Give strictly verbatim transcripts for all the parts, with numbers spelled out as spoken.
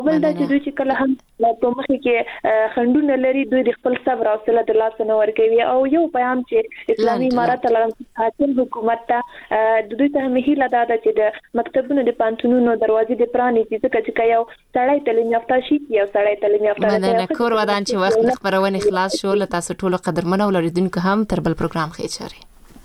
بل دا چې دوی چې کله هم په مخ کې خندونه لري دوی د خپل صبر او حوصله د لاس نه ورکوي او یو پیغام چې اسلامي امارات حاکم حکومت ته د دوی ته مهیله ده چې د مکتبونو د پانتونونو دروازې د پرانی چې ځکه چې یو سړی تعلیم یافته شي یو سړی تعلیم یافته نه نه کور ودان چې وخت خبرونه خلاص شو له تاسو ټولو قدرمنو ولریدونکو هم تر بل پروګرام خیر چاري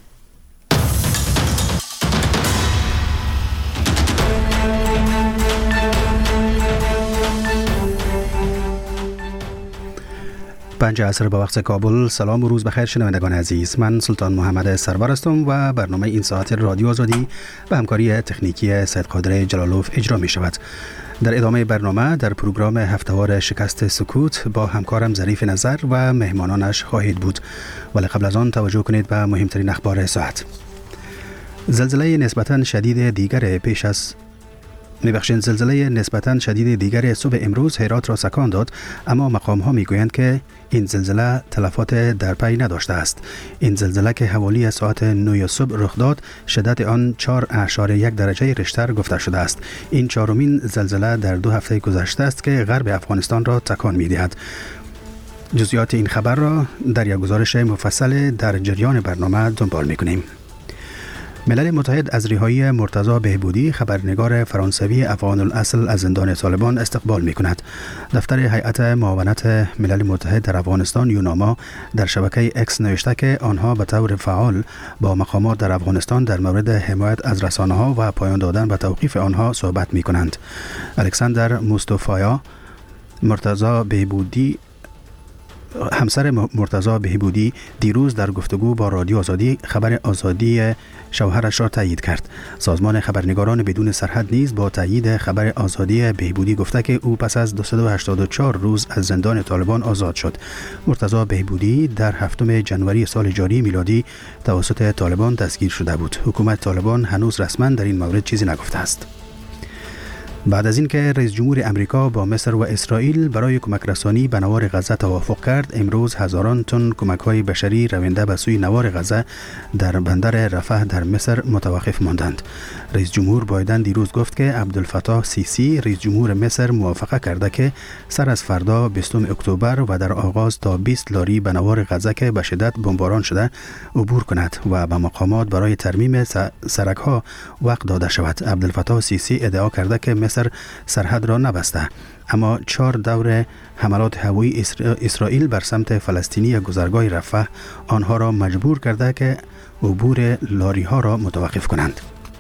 پنج عصر به وقت کابل. سلام و روز بخیر شنوندگان عزیز، من سلطان محمد سرور هستم و برنامه این ساعت رادیو آزادی به همکاری تکنیکی سید قادر جلالوف اجرا می شود. در ادامه برنامه در پروگرام هفتهوار شکست سکوت با همکارم ظریف نظر و مهمانانش خواهید بود، ولی قبل از آن توجه کنید به مهمترین اخبار ساعت. زلزله نسبتاً شدید دیگر پیش از میبخشید زلزله نسبتاً شدید دیگر صبح امروز هرات را سکان داد، اما مقام ها میگویند که این زلزله تلفات در پی نداشته است. این زلزله که حوالی ساعت نه صبح رخ داد شدت آن چهار اعشاری یک درجه ریشتر گفته شده است. این چهارمین زلزله در دو هفته گذشته است که غرب افغانستان را تکان میدهد. جزئیات این خبر را در یک گزارش مفصل در جریان برنامه دنبال میکنیم. ملل متحد از رهایی مرتضی بهبودی خبرنگار فرانسوی افغان الاصل از زندان طالبان استقبال می‌کند. دفتر هیئت معاونت ملل متحد در افغانستان یوناما در شبکه اکس نوشته که آنها به طور فعال با مقامات در افغانستان در مورد حمایت از رسانه‌ها و پایان دادن به توقیف آنها صحبت می‌کنند. الکساندر مصطفی مرتضی بهبودی همسر مرتضی بهبودی دیروز در گفتگو با رادیو آزادی خبر آزادی شوهرش را تایید کرد. سازمان خبرنگاران بدون سرحد نیز با تایید خبر آزادی بهبودی گفته که او پس از دویست و هشتاد و چهار روز از زندان طالبان آزاد شد. مرتضی بهبودی در هفتم ژانویه سال جاری میلادی توسط طالبان دستگیر شده بود. حکومت طالبان هنوز رسما در این مورد چیزی نگفته است. بعد از اینکه رئیس جمهور امریکا با مصر و اسرائیل برای کمک رسانی به نوار غزه توافق کرد، امروز هزاران تن کمک‌های بشری رونده به سوی نوار غزه در بندر رفح در مصر متوقف ماندند. رئیس جمهور بایدن دیروز گفت که عبدالفتاح سیسی رئیس جمهور مصر موافقه کرده که سر از فردا بیستم اکتبر و در آغاز تا بیست لاری به نوار غزه که به شدت بمباران شده عبور کند و به مقامات برای ترمیم سرک‌ها وقت داده شود. عبدالفتاح سیسی ادعا کرده که مصر سرحد را نبسته، اما چهار دور حملات هوایی اسرائیل بر سمت فلسطینی گذرگاه رفح آنها را مجبور کرده که عبور لاری ها را متوقف کنند.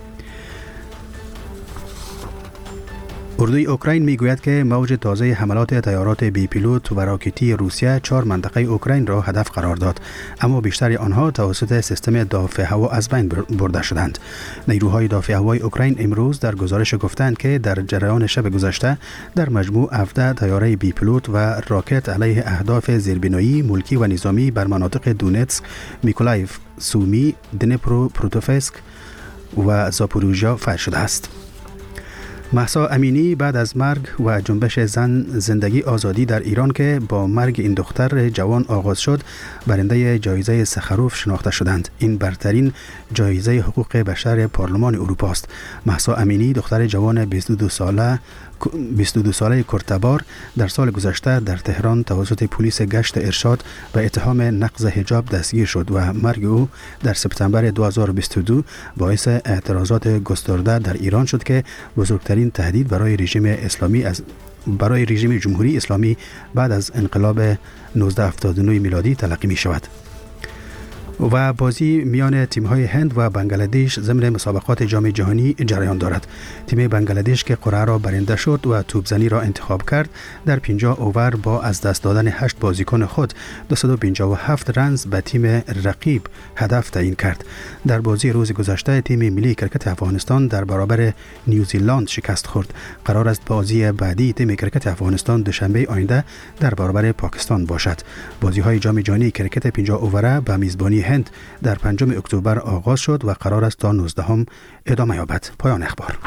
اردوی اوکراین میگوید که موج تازه حملات تیارات بی پیلوت و راکتی روسیه چهار منطقه اوکراین را هدف قرار داد، اما بیشتر آنها توسط سیستم دافع هوا از بین برده شدند. نیروهای دافع هوای اوکراین امروز در گزارش گفتند که در جریان شب گذشته در مجموع هفده تیاره بی پیلوت و راکت علیه اهداف زیربنایی، ملکی و نظامی بر مناطق دونتسک، میکولایف، سومی، دنیپرو پروتوفسک و زاپوروژیا فعال شده است. مهسا امینی بعد از مرگ و جنبش زن زندگی آزادی در ایران که با مرگ این دختر جوان آغاز شد، برنده جایزه سخروف شناخته شدند. این برترین جایزه حقوق بشر پارلمان اروپا است. مهسا امینی دختر جوان بیست و دو ساله بیست و دو ساله کرتبار در سال گذشته در تهران توسط پلیس گشت ارشاد به اتهام نقض حجاب دستگیر شد و مرگ او در سپتامبر دو هزار و بیست و دو باعث اعتراضات گسترده در ایران شد که بزرگترین تهدید برای رژیم اسلامی از برای رژیم جمهوری اسلامی بعد از انقلاب نوزده هفتاد و نه میلادی تلقی می شود. و بازی میان تیم‌های هند و بنگلادش ضمن مسابقات جام جهانی جریان دارد. تیم بنگلادش که قرعه را برنده شد و توپزنی را انتخاب کرد، در پنجاه اوور با از دست دادن هشت بازیکن خود دویست و پنجاه و هفت رنز به تیم رقیب هدف تعیین کرد. در بازی روز گذشته تیم ملی کرکت افغانستان در برابر نیوزیلند شکست خورد. قرار است بازی بعدی تیم کرکت افغانستان دوشنبه آینده در برابر پاکستان باشد. بازی‌های جام جهانی کرکت پنجاه اووره به میزبانی هند در پنجم اکتبر آغاز شد و قرار است تا نوزدهم ادامه یابد. پایان اخبار.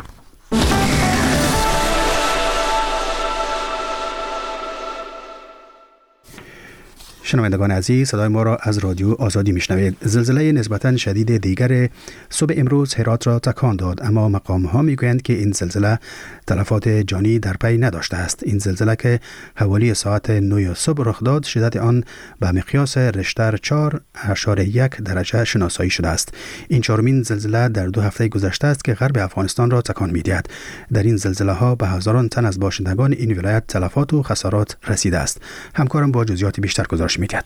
شنوندگان عزیز، صدای ما را از رادیو آزادی میشنوید. زلزله نسبتاً شدید دیگر صبح امروز هرات را تکان داد، اما مقام ها میگویند که این زلزله تلفات جانی در پی نداشته است. این زلزله که حوالی ساعت نه صبح رخ داد، شدت آن به مقیاس ریشتر چهار اشاره یک درجه شناسایی شده است. این چهارمین زلزله در دو هفته گذشته است که غرب افغانستان را تکان میدهد. در این زلزله ها به هزاران تن از باشندگان این ولایت تلفات و خسارات رسیده است. همکارم با جزئیات بیشتر گزارش می‌دهد.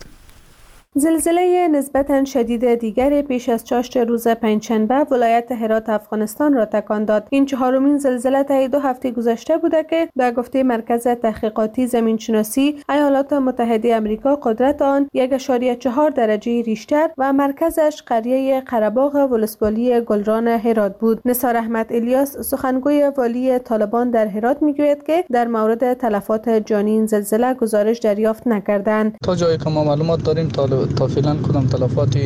زلزله نسبتاً شدید دیگر پیش از چاشت روز پنجشنبه ولایت هرات افغانستان را تکان داد. این چهارمین زلزله طی دو هفته گذشته بوده که به گفته مرکز تحقیقاتی زمینشناسی ایالات متحده آمریکا قدرت آن یک اشاره چهار درجه ریشتر و مرکزش قریه قره‌باغ ولسوالی گلران هرات بود. نثار احمد الیاس سخنگوی والی طالبان در هرات میگوید که در مورد تلفات جانی این زلزله گزارش دریافت نکردند. تا جایی که ما معلومات داریم تا تا فعلا کدام تلفاتی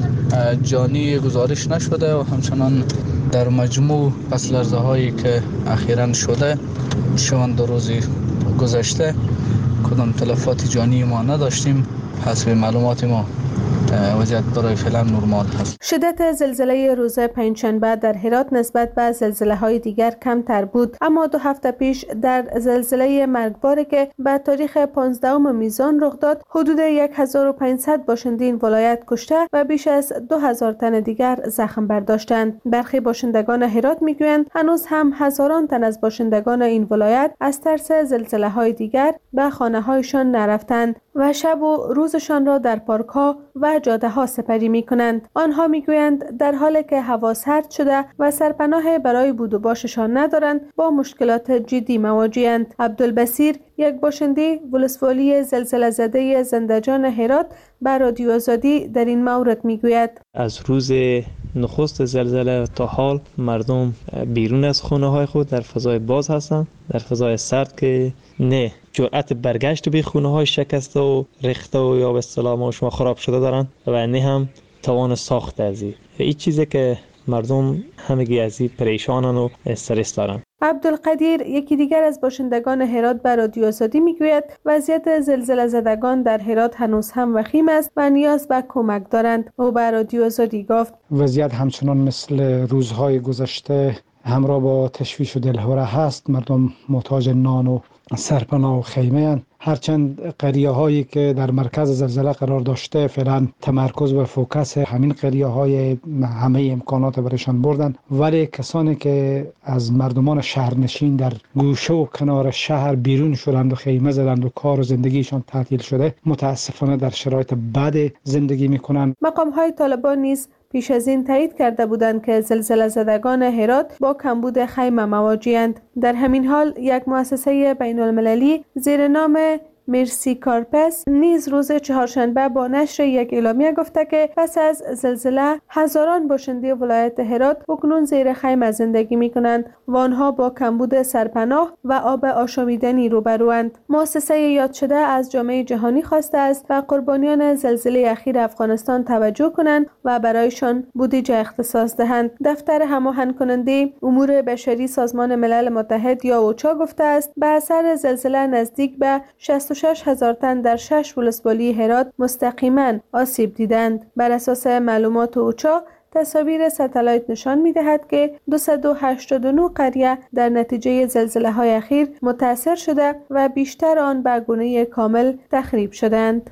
جانی گزارش نشده و همچنان در مجموع پس لرزه هایی که اخیراً شده شوند دو روزی گذشته کدام تلفات جانی ما نداشتیم. حسب معلومات ما وضعیت برای فعلا نرمال هست. شدت زلزله روز پنجشنبه در هرات نسبت به زلزله های دیگر کمتر بود، اما دو هفته پیش در زلزله مرگباری که به تاریخ پانزدهم میزان رخ داد حدود هزار و پانصد باشنده این ولایت کشته و بیش از دو هزار تن دیگر زخم برداشتند. برخی باشندگان هرات میگویند هنوز هم هزاران تن از باشندگان این ولایت از ترس زلزله های دیگر به خانه هایشان نرفتند و شب و روزشان را در پارک ها و جاده ها سپری می کنند. آنها می گویند در حالی که هوا سرد شده و سرپناه برای بود و باششان ندارند با مشکلات جدی مواجهند. عبدالبصیر یک باشنده ولسوالی زلزله زده زندجان هرات بر رادیو آزادی در این مورد می گوید از روز نخست زلزله تا حال مردم بیرون از خانه های خود در فضای باز هستند، در فضای سرد که نه جرأت برگشت به خونه های شکسته و ریخته و یا به اصطلاح شما خراب شده دارن و نه هم توان ساخت از این هیچ چیزی که مردم همگی از این پریشانن و استرس دارن. عبدالقدیر یکی دیگر از باشندگان هرات بر رادیو آزادی میگوید وضعیت زلزله زدگان در هرات هنوز هم وخیم است و نیاز به کمک دارند. او بر رادیو آزادی گفت وضعیت همچنان مثل روزهای گذشته همراه با تشویش و دلهوره هست. مردم محتاج نان و سرپناه و خیمه هستند. هرچند قریه هایی که در مرکز زلزله قرار داشته فعلا تمرکز و فوکس همین قریه های همه امکانات برشان بردن، ولی کسانی که از مردمان شهرنشین در گوشه و کنار شهر بیرون شدند و خیمه زدند و کار و زندگیشان تعطیل شده متاسفانه در شرایط بد زندگی میکنند. مقام های طالبان نیز پیش از این تایید کرده بودند که زلزله زدگان هرات با کمبود خیمه مواجه‌اند. در همین حال یک مؤسسه بین المللی زیر نام مرسی کارپس نیز روز چهارشنبه با نشر یک اعلامیه گفته که پس از زلزله هزاران باشنده ولایت هرات اکنون زیر خیمه زندگی می‌کنند و آنها با کمبود سرپناه و آب آشامیدنی روبروند. مؤسسه یاد شده از جامعه جهانی خواسته است و قربانیان زلزله اخیر افغانستان توجه کنند و برایشان بودجه اختصاص دهند. دفتر هماهنگ کننده امور بشری سازمان ملل متحد یا اوچا گفته است به اثر زلزله نزدیک به شصت و شش هزار تن در شش ولسوالی هرات مستقیما آسیب دیدند. بر اساس معلومات اوچا تصاویر ستلایت نشان می‌دهد که دویست و هشتاد و نه قریه در نتیجه زلزله‌های اخیر متاثر شده و بیشتر آن به گونه کامل تخریب شدند.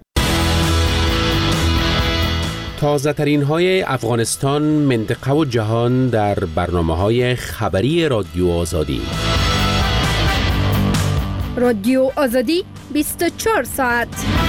تازه ترین های افغانستان، منطقه و جهان در برنامه‌های خبری رادیو آزادی. رادیو آزادی بیست و چهار ساعت.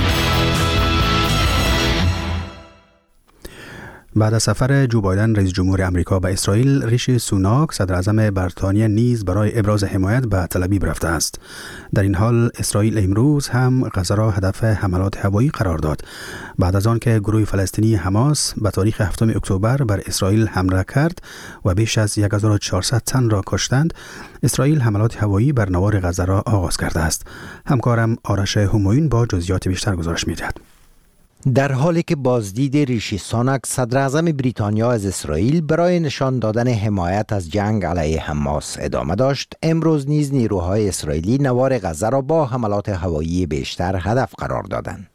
بعد از سفر جو بایدن رئیس جمهور آمریکا به اسرائیل، ریشی سوناک صدر اعظم بریتانیا نیز برای ابراز حمایت به تل آویو رفته است. در این حال اسرائیل امروز هم غزه را هدف حملات هوایی قرار داد بعد از آن که گروه فلسطینی حماس به تاریخ هفتم اکتبر بر اسرائیل حمله کرد و بیش از هزار و چهارصد تن را کشتند. اسرائیل حملات هوایی بر نوار غزه را آغاز کرده است. همکارم آرش همایون با جزئیات بیشتر گزارش می‌دهد. در حالی که بازدید ریشی سوناک صدر اعظم بریتانیا از اسرائیل برای نشان دادن حمایت از جنگ علیه حماس ادامه داشت، امروز نیز نیروهای اسرائیلی نوار غزه را با حملات هوایی بیشتر هدف قرار دادند.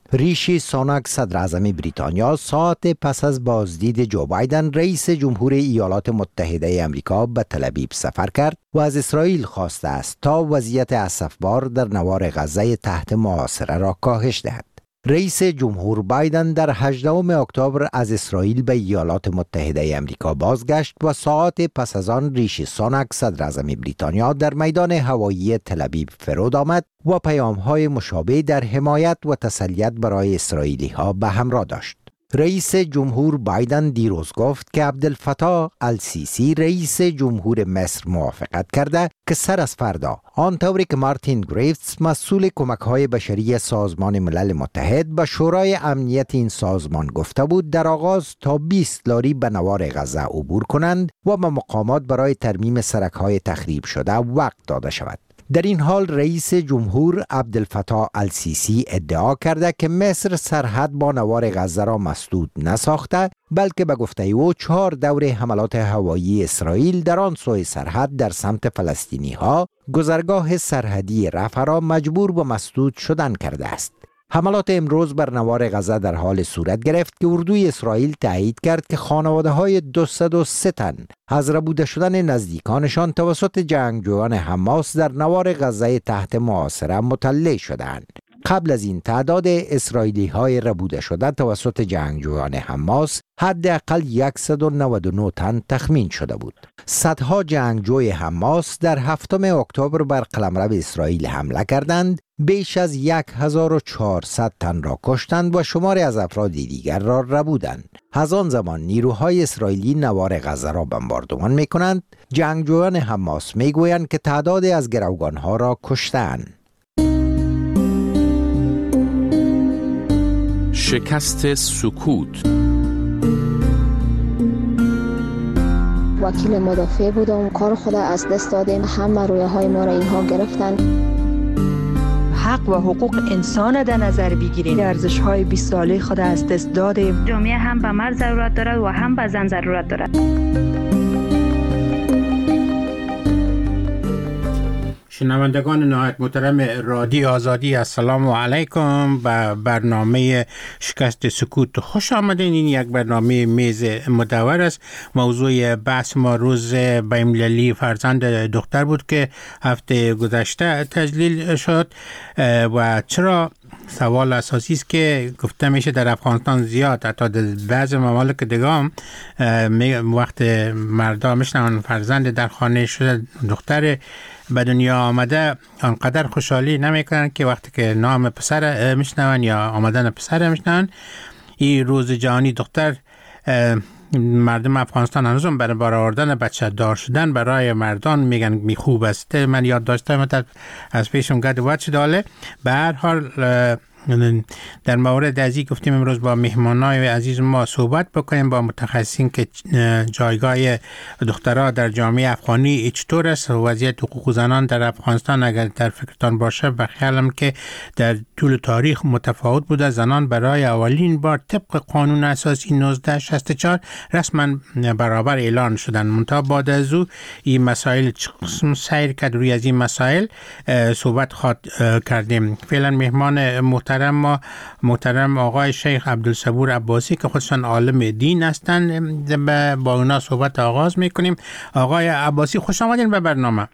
ریشی سوناک صدر اعظم بریتانیا ساعت پس از بازدید جو بایدن رئیس جمهور ایالات متحده آمریکا به تل ابیب سفر کرد و از اسرائیل خواسته است تا وضعیت اسفبار در نوار غزه تحت محاصره را کاهش دهد. رئیس جمهور بایدن در هجدهم اکتبر از اسرائیل به ایالات متحده آمریکا بازگشت و ساعت پس از آن ریشی سوناک صدر اعظم بریتانیا در میدان هوایی تل ابیب فرود آمد و پیام‌های مشابه در حمایت و تسلیت برای اسرائیلی‌ها به همراه داشت. رئیس جمهور بایدن دیروز گفت که عبدالفتاح السیسی رئیس جمهور مصر موافقت کرده که سر از فردا آنطوری که مارتین گریفتس مسئول کمک‌های بشری سازمان ملل متحد به شورای امنیت این سازمان گفته بود در آغاز تا بیست لاری به نوار غزه عبور کنند و به مقامات برای ترمیم سرک‌های تخریب شده وقت داده شود. در این حال رئیس جمهور عبدالفتاح السیسی ادعا کرده که مصر سرحد با نوار غزه را مسدود نساخته، بلکه به گفته او چهار دور حملات هوایی اسرائیل در آن سوی سرحد در سمت فلسطینی ها گذرگاه سرحدی رفح را مجبور به مسدود شدن کرده است. حملات امروز بر نوار غزه در حال صورت گرفت که اردوی اسرائیل تایید کرد که خانواده های دویست و سه تن از ربوده شدن نزدیکانشان توسط جنگجویان حماس در نوار غزه تحت محاصره مطلع شدند. قبل از این تعداد اسرائیلی های ربوده شده توسط جنگجویان حماس حداقل صد و نود و نه تن تخمین شده بود. صدها جنگجوی حماس در هفتم اکتبر بر قلمرو اسرائیل حمله کردند، بیش از هزار و چهارصد تن را کشتند و شماری از افراد دیگر را ربودند. از آن زمان نیروهای اسرائیلی نوار غزه را بمباردمان می کنند. جنگجویان حماس می گویند که تعدادی از گروگانها را کشتند. شکست سکوت. وکیل مدافع بودم، کار خود از دست دادیم، همه رویه های ما را اینها گرفتن. حق و حقوق انسان در نظر بگیریم. ارزش های بیست ساله خود از دست دادیم. جامعه هم به مرد ضرورت دارد و هم به زن ضرورت دارد. شنوندگان نهایت محترم رادیو آزادی، السلام علیکم. به برنامه شکست سکوت خوش آمدین. این یک برنامه میز مدور است. موضوع بحث ما روز بین‌المللی فرزند دختر بود که هفته گذشته تجلیل شد و چرا سوال اساسی است که گفته میشه در افغانستان زیاد، حتی در بعضی ممالک دیگه هم وقت مردا میشنون فرزند در خانه شده دختر به دنیا آمده آنقدر خوشحالی نمیکنن که وقتی که نام پسر میشنون یا آمدن پسر میشنون. این روز جهانی دختر مردم افغانستان هنوزم برای برآوردن بچه دار شدن برای مردان میگن می خوب است. من یاد داشتم از پیشم گد وچ داله. به هر حال در مورد ازی گفتیم امروز با مهمانای عزیز ما صحبت بکنیم با متخصصین که جایگاه دخترها در جامعه افغانی چطور است، وضعیت حقوق زنان در افغانستان اگر در فکرتان باشه. به خیالم که در طول تاریخ متفاوت بوده. زنان برای اولین بار طبق قانون اساسی نوزده شصت و چهار رسما برابر اعلان شدن. منتها بعد از او این مسائل قسم سیر کرد، روی از این مسائل صحبت خواهد کردیم. فعلا مهمان محترم ما محترم آقای شیخ عبدالصبور عباسی که خودشان عالم دین هستند، با اونا صحبت آغاز میکنیم. آقای عباسی خوش آمدین به برنامه.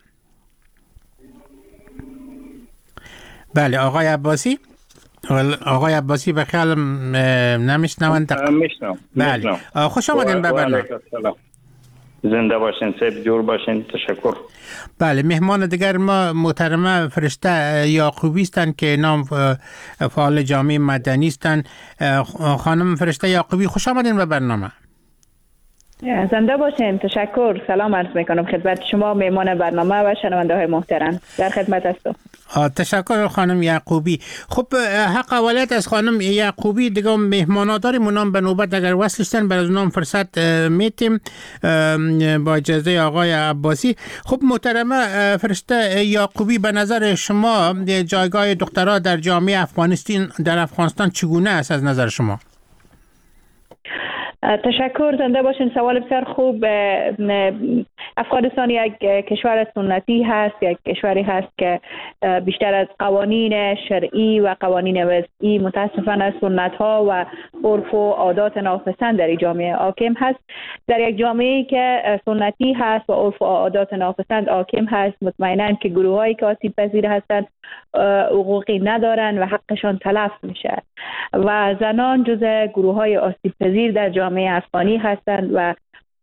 بله آقای عباسی. آقای عباسی به خیالم نمیشنوند. میشنم. بله خوش آمدین به برنامه. زنده باشین، سیب جور باشین. تشکر. بله مهمان دیگر ما محترمه فرشته یعقوبی هستند که نام فعال جامعه مدنی هستند. خانم فرشته یعقوبی خوش آمدین به برنامه. زنده باشین. تشکر. سلام عرض میکنم خدمت شما مهمان برنامه و شنونده های محترم. در خدمت هستم. تشکر خانم یعقوبی. خب حق اولت از خانم یعقوبی دیگه مهمانا داریم، اونام به نوبت اگر وصلشتن بر از اونام فرصت میتیم با اجازه آقای عباسی. خب محترمه فرشته یعقوبی، به نظر شما جایگاه دخترها در جامعه افغانستان در افغانستان چگونه است از نظر شما؟ تشکر، زنده باشین. سوال بسیار خوب. افغانستان یک کشور سنتی هست، یک کشوری هست که بیشتر از قوانین شرعی و قوانین وضعی متاسفانه سنت ها و عرف و عادات ناپسند در جامعه حاکم هست. در یک جامعه که سنتی هست و عرف و عادات ناپسند حاکم هست، مطمئناً که گروه هایی که آسیب پذیر هستند حقوقی ندارن و حقشان تلف میشه و زنان جزء گروه های آسیب پذیر در جامعه افغانی هستند و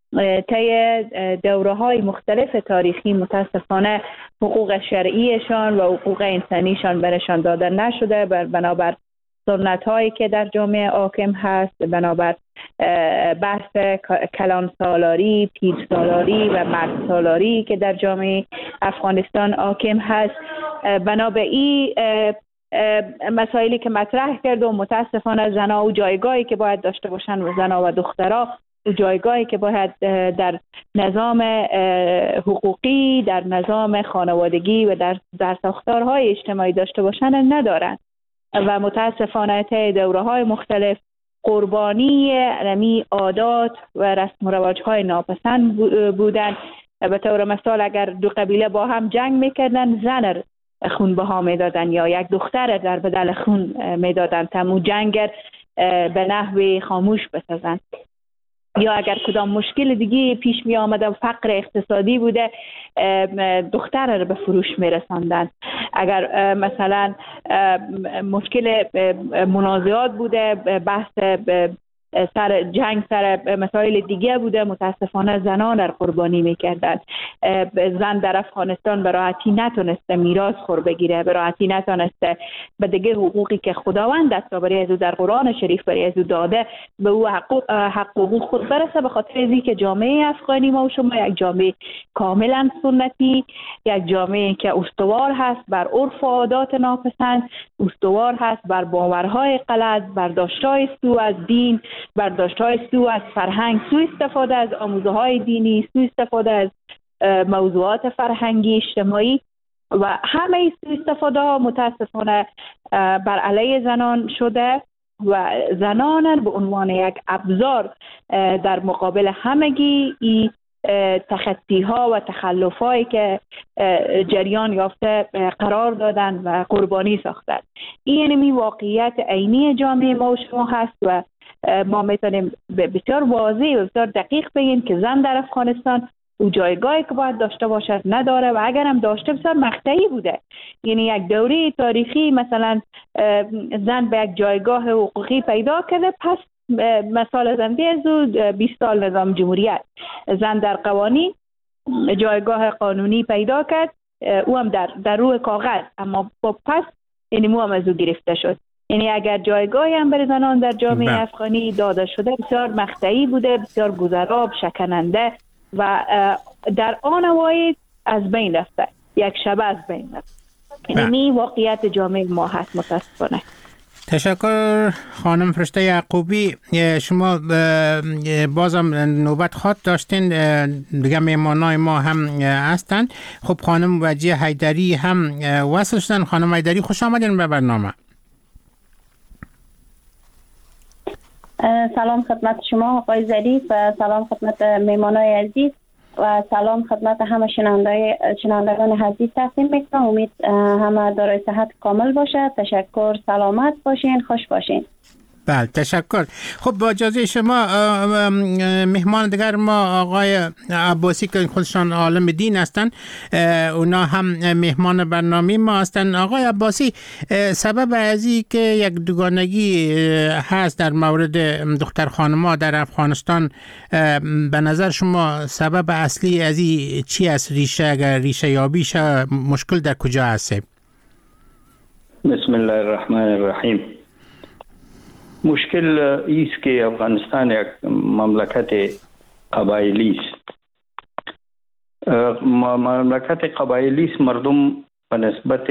طی دوره های مختلف تاریخی متاسفانه حقوق شرعیشان و حقوق انسانیشان برشان داده نشده، بنابر سنت هایی که در جامعه حاکم هست، بنابر بحث کلان سالاری، پیر سالاری و مرد سالاری که در جامعه افغانستان حاکم هست. بنابر این مسائلی که مطرح کرد و متاسفانه زنها و جایگاهی که باید داشته باشن و زنها و دخترها و جایگاهی که باید در نظام حقوقی، در نظام خانوادگی و در در ساختارهای اجتماعی داشته باشن ندارن و متاسفانه طی دوره‌های مختلف قربانی رمی عادات و رسم و رواج‌های ناپسند بودن. به طور مثال اگر دو قبیله با هم جنگ میکردن، زن خون بها میدادن یا یک دختر در بدل خون میدادن تا مو جنگ به نحوی خاموش بسازن. یا اگر کدام مشکل دیگه پیش می آمده، فقر اقتصادی بوده، دختر رو به فروش می رساندن. اگر مثلا مشکل منازعات بوده، بحث سر جنگ سر مسائل دیگه بوده، متاسفانه زنان در قربانی میکردن. زن در افغانستان به راحتی نتونسته میراث خور بگیره، به راحتی نتونسته به دیگه حقوقی که خداوند دست برای از او در قرآن شریف برای از او داده به او حقوق حق حقوق خود برسه، به خاطر از اینکه جامعه افغانی ما و شما یک جامعه کاملا سنتی، یک جامعه که استوار هست بر عرف و عادات ناپسند، استوار هست بر باورهای غلط، برداشت‌های سو از دین، برداشت‌های سو از فرهنگ، سو استفاده از آموزه‌های دینی، سو استفاده از موضوعات فرهنگی اجتماعی و همه سو استفاده ها متاسفانه بر علیه زنان شده و زنان به عنوان یک ابزار در مقابل همگی ای تخطی ها و تخلف هایی که جریان یافته قرار دادن و قربانی ساختن. این یعنی واقعیت عینی جامعه ما و شما هست و ما میتونیم بسیار واضح و بسیار دقیق بگیم که زن در افغانستان او جایگاهی که باید داشته باشد نداره و اگر هم داشته بسیار مقطعی بوده. یعنی یک دوره تاریخی مثلا زن به یک جایگاه حقوقی پیدا کرده، پس مثال زنده از او بیست سال نظام جمهوریت، زن در قوانین جایگاه قانونی پیدا کرد، او هم در, در روح کاغذ، اما با پس یعنی مو هم از او گرفته شد. یعنی اگر جایگاهی هم برای زنان در جامعه با. افغانی داده شده بسیار مقطعی بوده، بسیار گذراب، شکننده و در آن واحد از بین رفته، یک شب از بین رفته. یعنی واقعیت جامعه ما هست متاسفانه. تشکر خانم فرشته یعقوبی. شما بازم نوبت خواهد داشتین، دیگه میمانای ما هم هستند. خب خانم وجیه حیدری هم وصل شدن. خانم حیدری خوش آمدین به برنامه. سلام خدمت شما آقای ظریف و سلام خدمت میمانای عزیز و سلام خدمت همه شنوندگان عزیز تقدیم میکنم. امید همه دارای صحت کامل باشد. تشکر، سلامت باشین، خوش باشین. بله تشکر. خب با اجازه شما مهمان دیگر ما آقای عباسی که خودشان عالم دین هستند، اونا هم مهمان برنامه ما هستند. آقای عباسی، سبب ازی که یک دوگانگی هست در مورد دختر خانم‌ها در افغانستان، به نظر شما سبب اصلی ازی چی است؟ ریشه اگر ریشه یابی شه مشکل در کجا هست؟ بسم الله الرحمن الرحیم. مشکل ایست که افغانستان یک مملکت قبایلی است. مملکت قبایلی است، مردم به نسبت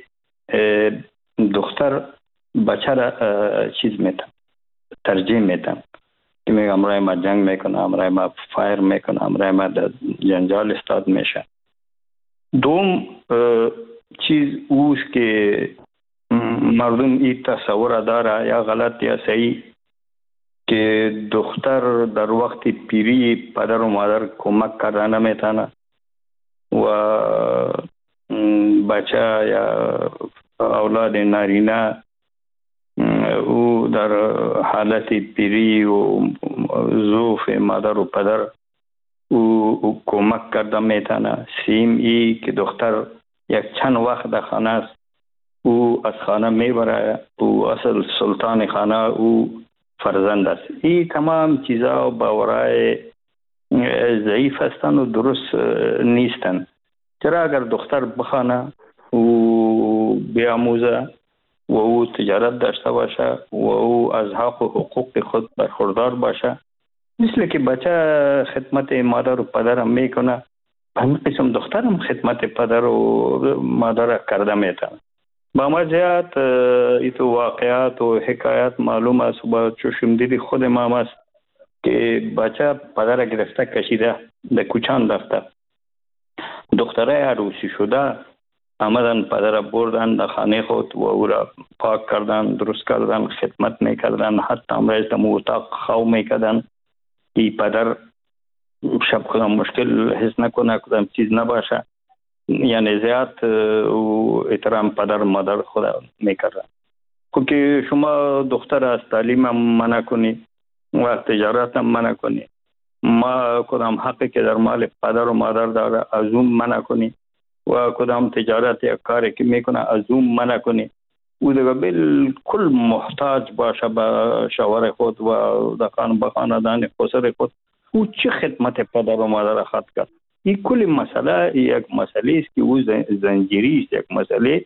دختر بچه را چیز میتن، ترجیح میتن که میگه امرای ما جنگ میکنه، امرای ما فایر میکنه، امرای ما در جنجال استاد میشه. دوم چیز اوست که مردم این تصور داره یا غلط یا صحیح که دختر در وقت پیری پدر و مادر کمک کردن نمیتونه و بچه یا اولاد نارینه او در حالت پیری و ضعف مادر و پدر او, او کمک کرده میتونه. سیم ای که دختر یک چند وقت در خانه است او از خانه میبره، او اصل سلطان خانه او فرزند است. این تمام چیزا باورای ضعیف هستند و درست نیستند. چرا اگر دختر بخانه و بیاموزه و او تجارت داشته باشه و او از حق و حقوق خود برخوردار باشه، مثل که بچه خدمت مادر و پدر هم میکنه، همین قسم دختر هم خدمت پدر و مادر کرده میتونه. با ما زیاد ایتو واقعات و حکایت معلوم است و با چشمدید خود ما است که بچه پدر گرفته کشیده در کوچان رفته، دختره عروسی شده آمدن پدر بردن در خانه خود و او را پاک کردن، درست کردن، خدمت میکردن، حتی امروز در اتاق خواب میکردن که پدر شب کدام مشکل حس نکنه، کدام چیز نباشه. یعنی زیاد احترام پدر مادر خدا میکردن. خب که شما دختر از تعلیم هم منع کنی و تجارت هم منع کنی، ما کدام حقی که در مال پدر و مادر داره از اون منع کنی و کدام تجارت یا کاری که میکنه از اون منع کنی، او دیگه بالکل محتاج باشه به شوهر خود و دکان به خاندان خسر خود، او چه خدمت پدر و مادر خواهد کرد؟ این کل مسئله یک مسئله است که او زنجیری است، یک مسئله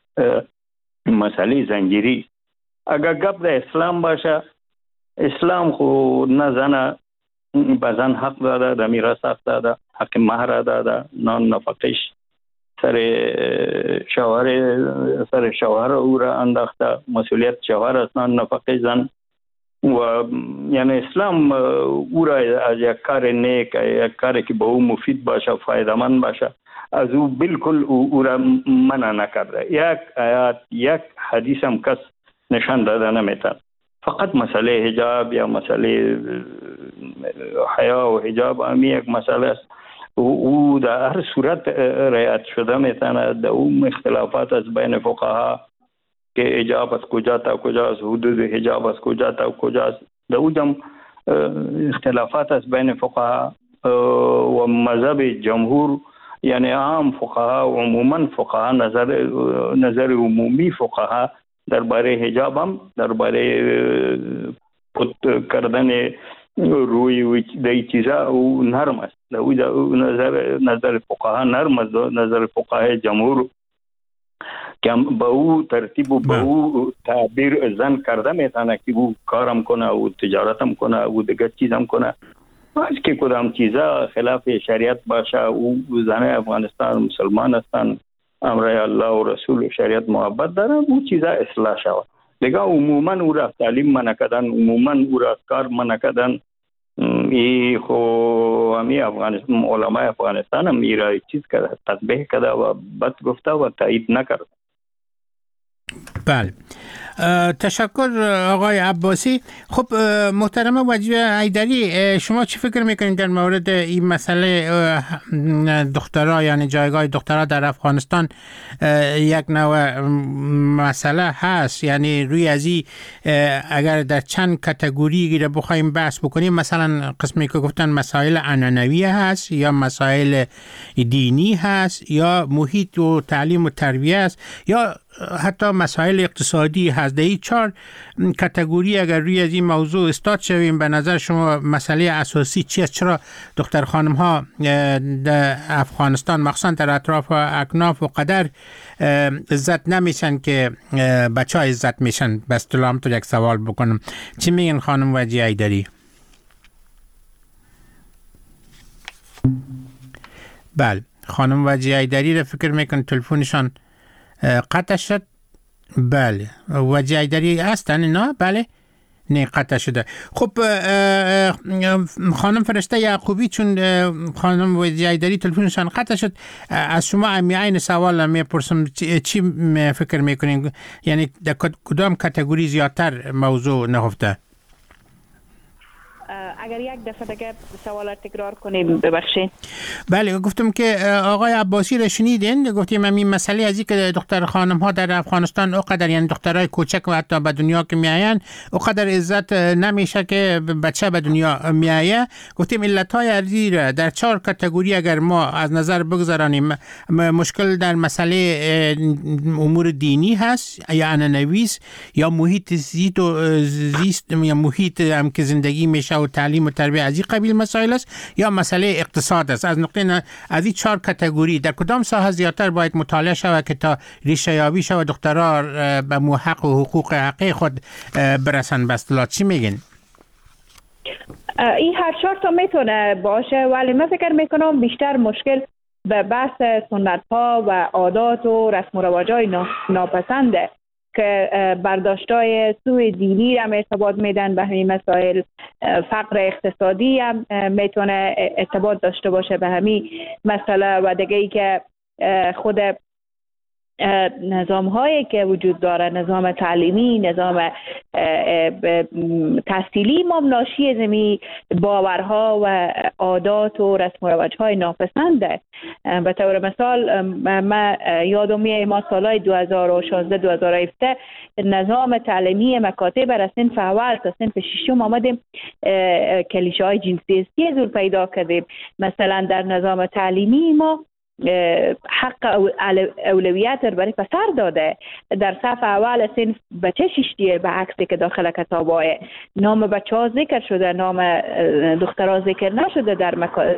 مسئله زنجیری. اگر گپ در اسلام باشه، اسلام خو نه زن به زن حق داده، در میراث حق داده، حق مهر داده، نان نفقش سر شوهر سر شوهر او را انداخته، مسئولیت شوهر است نان نفقه زن. و یعنی اسلام او را از یک کار نیک، یک کاری که به او مفید باشه، فایده‌مند باشه، از او بالکل او, او را منع نکرده. یک آیات یک حدیث هم کس نشان داده نمیتونه. فقط مسئله حجاب یا مسئله حیا و حجاب همی یک مسئله است. او در هر صورت رعایت شده میتونه. در اون اختلافات از بین فقها که حجاب از کجا تا کجاست، حدود حجاب از کجا تا کجاست، در اون اختلافات از بین فقها و مذهب جمهور، یعنی عام فقها و عموما فقها، نظر نظر عمومی فقها درباره حجاب هم درباره پت کردن روی دی چیزا او نرم است. او نظر نظر فقها نرم است، نظر فقهای جمهور که با او ترتیب و با او تعبیر زن کرده میتونه که او کارم کنه او تجارتم کنه او دیگه چیزم کنه. از که کدام چیزا خلاف شریعت باشه، او زنه افغانستان مسلمان هستن، امر الله و رسول و شریعت محبت دارن، او چیزا اصلاح شود. دیگه عموما او را تعلیم منع کردن، عموما او را کار منع کردن. ای خو همی افغانستان علماء افغانستان هم ای را چیز کرده، تطبیق کرده و بد گفته و تایید نکرد. بله، تشکر آقای عباسی. خب محترم وجیه حیدری، شما چی فکر میکنید در مورد این مسئله دخترها، یعنی جایگاه دخترها در افغانستان یک نوع مسئله هست؟ یعنی روی از این اگر در چند کاتگوری را بخوایم بحث بکنیم، مثلا قسمی که گفتن مسائل عنعنوی هست یا مسائل دینی هست یا محیط و تعلیم و تربیه است یا حتی مسائل اقتصادی هست. در این چهار کاتگوری اگر روی از این موضوع استاد شویم، به نظر شما مسئله اساسی چی است؟ چرا دختر خانم ها در افغانستان مخصوصا در اطراف و اکناف و قدر عزت نمیشن که بچه ها عزت میشن؟ به اصطلاح تو یک سوال بکنم، چی میگن خانم وجیه حیدری؟ بله، خانم وجیه حیدری رو فکر میکن تلفنشان قطع شد. بله، وجیه حیدری هستن اینا؟ بله، نه قطع شده. خب خانم فرشته یعقوبی، چون خانم وجیه حیدری تلفنشان قطع شد، از شما امی عین سوال میپرسم، چی فکر میکنین؟ یعنی در کدام کاتگوری زیادتر موضوع نهفته؟ اگر یک دفعه دیگه سوال تکرار کنیم ببخشید. بله گفتم که آقای عباسی را شنیدین، گفتیم همین مسئله از این که دختر خانم ها در افغانستان اوقدر، یعنی دخترای کوچک و حتی به دنیا که میاین اوقدر عزت نمیشه که بچه به دنیا میایه. گفتیم علتهای ارزی را در چهار کاتگوری اگر ما از نظر بگذارانیم، مشکل در مسئله امور دینی هست یا انانویس یا محیط زیست و زیست یا محیط هم که زندگی میشه و تعلیم و تربیت از این قبیل مسائل است، یا مسئله اقتصاد است. از نقطه از این چهار کاتگوری در کدام ساحه زیاتر باید مطالعه شود که تا ریشه یابی شود دخترها به حق و حقوق حقیقی خود برسن؟ به اصطلاح چی میگین؟ این هر چهار تا میتونه باشه، ولی من فکر میکنم بیشتر مشکل به بحث سنت ها و عادات و رسم و رواج های ناپسنده که برداشتای سوی دینی هم ارتباط میدن به همین مسائل. فقر اقتصادی هم میتونه ارتباط داشته باشه به همین مسئله، و دیگه ای که خود نظام هایی که وجود داره، نظام تعلیمی، نظام تحصیلی، ما ناشی از می باورها و عادات و رسم و رواج های ناپسنده. به طور مثال من یادم میاد ما سالهای دو هزار و شانزده دو هزار و هفده نظام تعلیمی مکاتب برای صنف اول تا صنف ششم آمدیم کلیشه های جنسیتی زور پیدا کردیم. مثلا در نظام تعلیمی ما حق اولویت رو برای پسر داده. در صف اول صنف بچه ششتیه به عکسی که داخل کتابای نام بچه ها ذکر شده، نام دخترها ذکر نشده در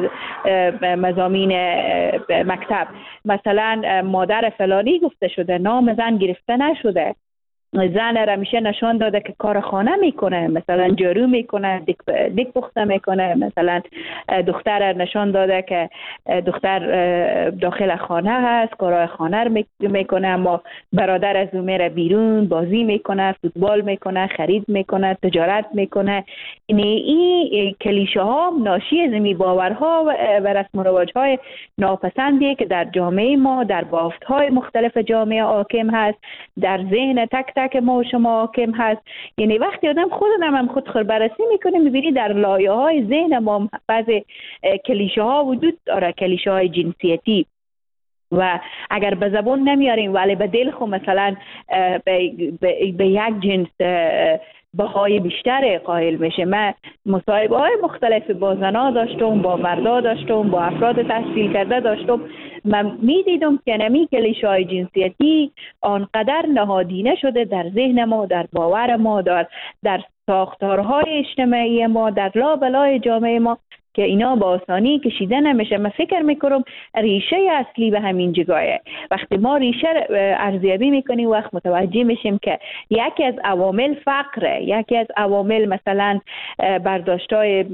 مضامین مکتب. مثلا مادر فلانی گفته شده، نام زن گرفته نشده. زن را میشه نشان داده که کار خانه میکنه، مثلا جارو میکنه، دیک پخته میکنه. مثلا دختر نشان داده که دختر داخل خانه هست، کارهای خانه رو میکنه، اما برادر از اون میره بیرون بازی میکنه، فوتبال میکنه، خرید میکنه، تجارت میکنه. این کلیشه ها ناشی از این باورها و رسم و رواج های ناپسندیه که در جامعه ما، در بافت های مختلف جامعه حاکم هست، در ذهن تک تک که ما و شما حاکم هست. یعنی وقتی آدم خودم هم خود خود بررسی میکنه میبینی در لایه های ذهن ما بعضی کلیشه ها وجود داره، کلیشه های جنسیتی، و اگر به زبان نمیاریم ولی به دل خو مثلا به, به, به یک جنس بهای بیشتر قائل میشه. من مصاحبه های مختلف با زنا داشتم، با مردا داشتم، با افراد تحصیل کرده داشتم. من میدیدم که نمی کلیشه های جنسیتی آنقدر نهادینه شده در ذهن ما، در باور ما، در, در ساختارهای اجتماعی ما، در لابلای جامعه ما، که اینا با آسانی کشیده نمیشه. من فکر میکنم ریشه اصلی به همین جگایه. وقتی ما ریشه ارزیابی میکنیم وقت متوجه میشیم که یکی از عوامل فقره، یکی از عوامل مثلا برداشتای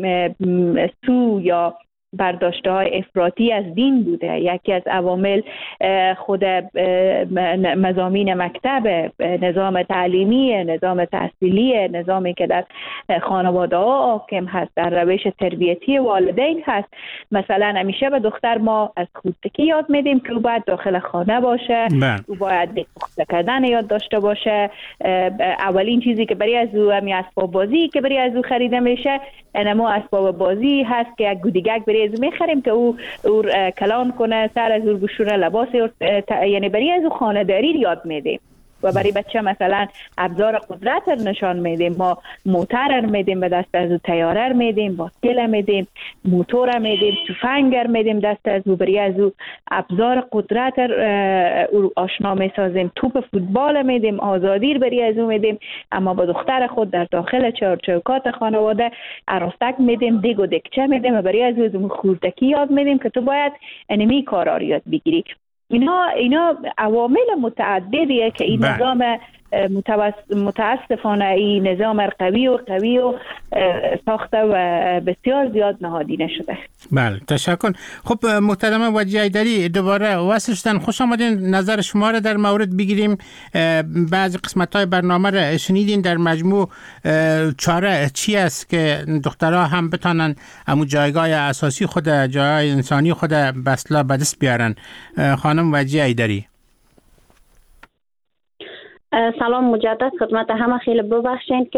سو یا برداشت‌های افراطی از دین بوده، یکی از عوامل خود مضامین مکتب، نظام تعلیمی، نظام تحصیلی، نظامی که در خانواده ها حاکم هست، در روش تربیتی والدین هست. مثلا همیشه به دختر ما از خودکی یاد میدیم که او باید داخل خانه باشه، او باید پخته کردن یاد داشته باشه. اولین چیزی که برای از او همی اسباب بازی که برای از او خریده میشه، انما اسباب بازی هست که یک گودیگک برای از میخریم که او او کلان کنه، سر از او بشوره، لباس، یعنی برای از او خانه‌داری یاد میدیم. و برای بچه مثلا ابزار قدرت رو نشان میدیم، ما موتر رو میدیم به دست از او، تیاره رو میدیم، باسکل میدیم، موتور رو میدیم، تفنگ رو میدیم دست از او، برای از او ابزار قدرت رو آشنا میسازیم، توپ فوتبال میدیم، آزادی رو برای از او میدیم. اما با دختر خود در داخل چارچوکات خانواده عروسک میدیم، دیگ و دکچه میدیم و برای از او خوردکی یاد میدیم که تو باید انمی کارا رو یاد بگیری. اینا اینا عوامل متعددیه که این نظام متاسفانه این نظام قوی و قوی و ساخته و بسیار زیاد نهادینه شده. بله تشکر. خب محترم وجیه ایدری دوباره وصل شدن، خوش آمدین. نظر شما را در مورد بگیریم. بعضی قسمت های برنامه را شنیدین. در مجموع چاره چی است که دخترها هم بتانن همون جایگاه اساسی خود، جایگاه انسانی خود به اصطلاح به دست بیارن؟ خانم وجیه ایدری. سلام مجدد خدمت همه. خیلی ببخشید که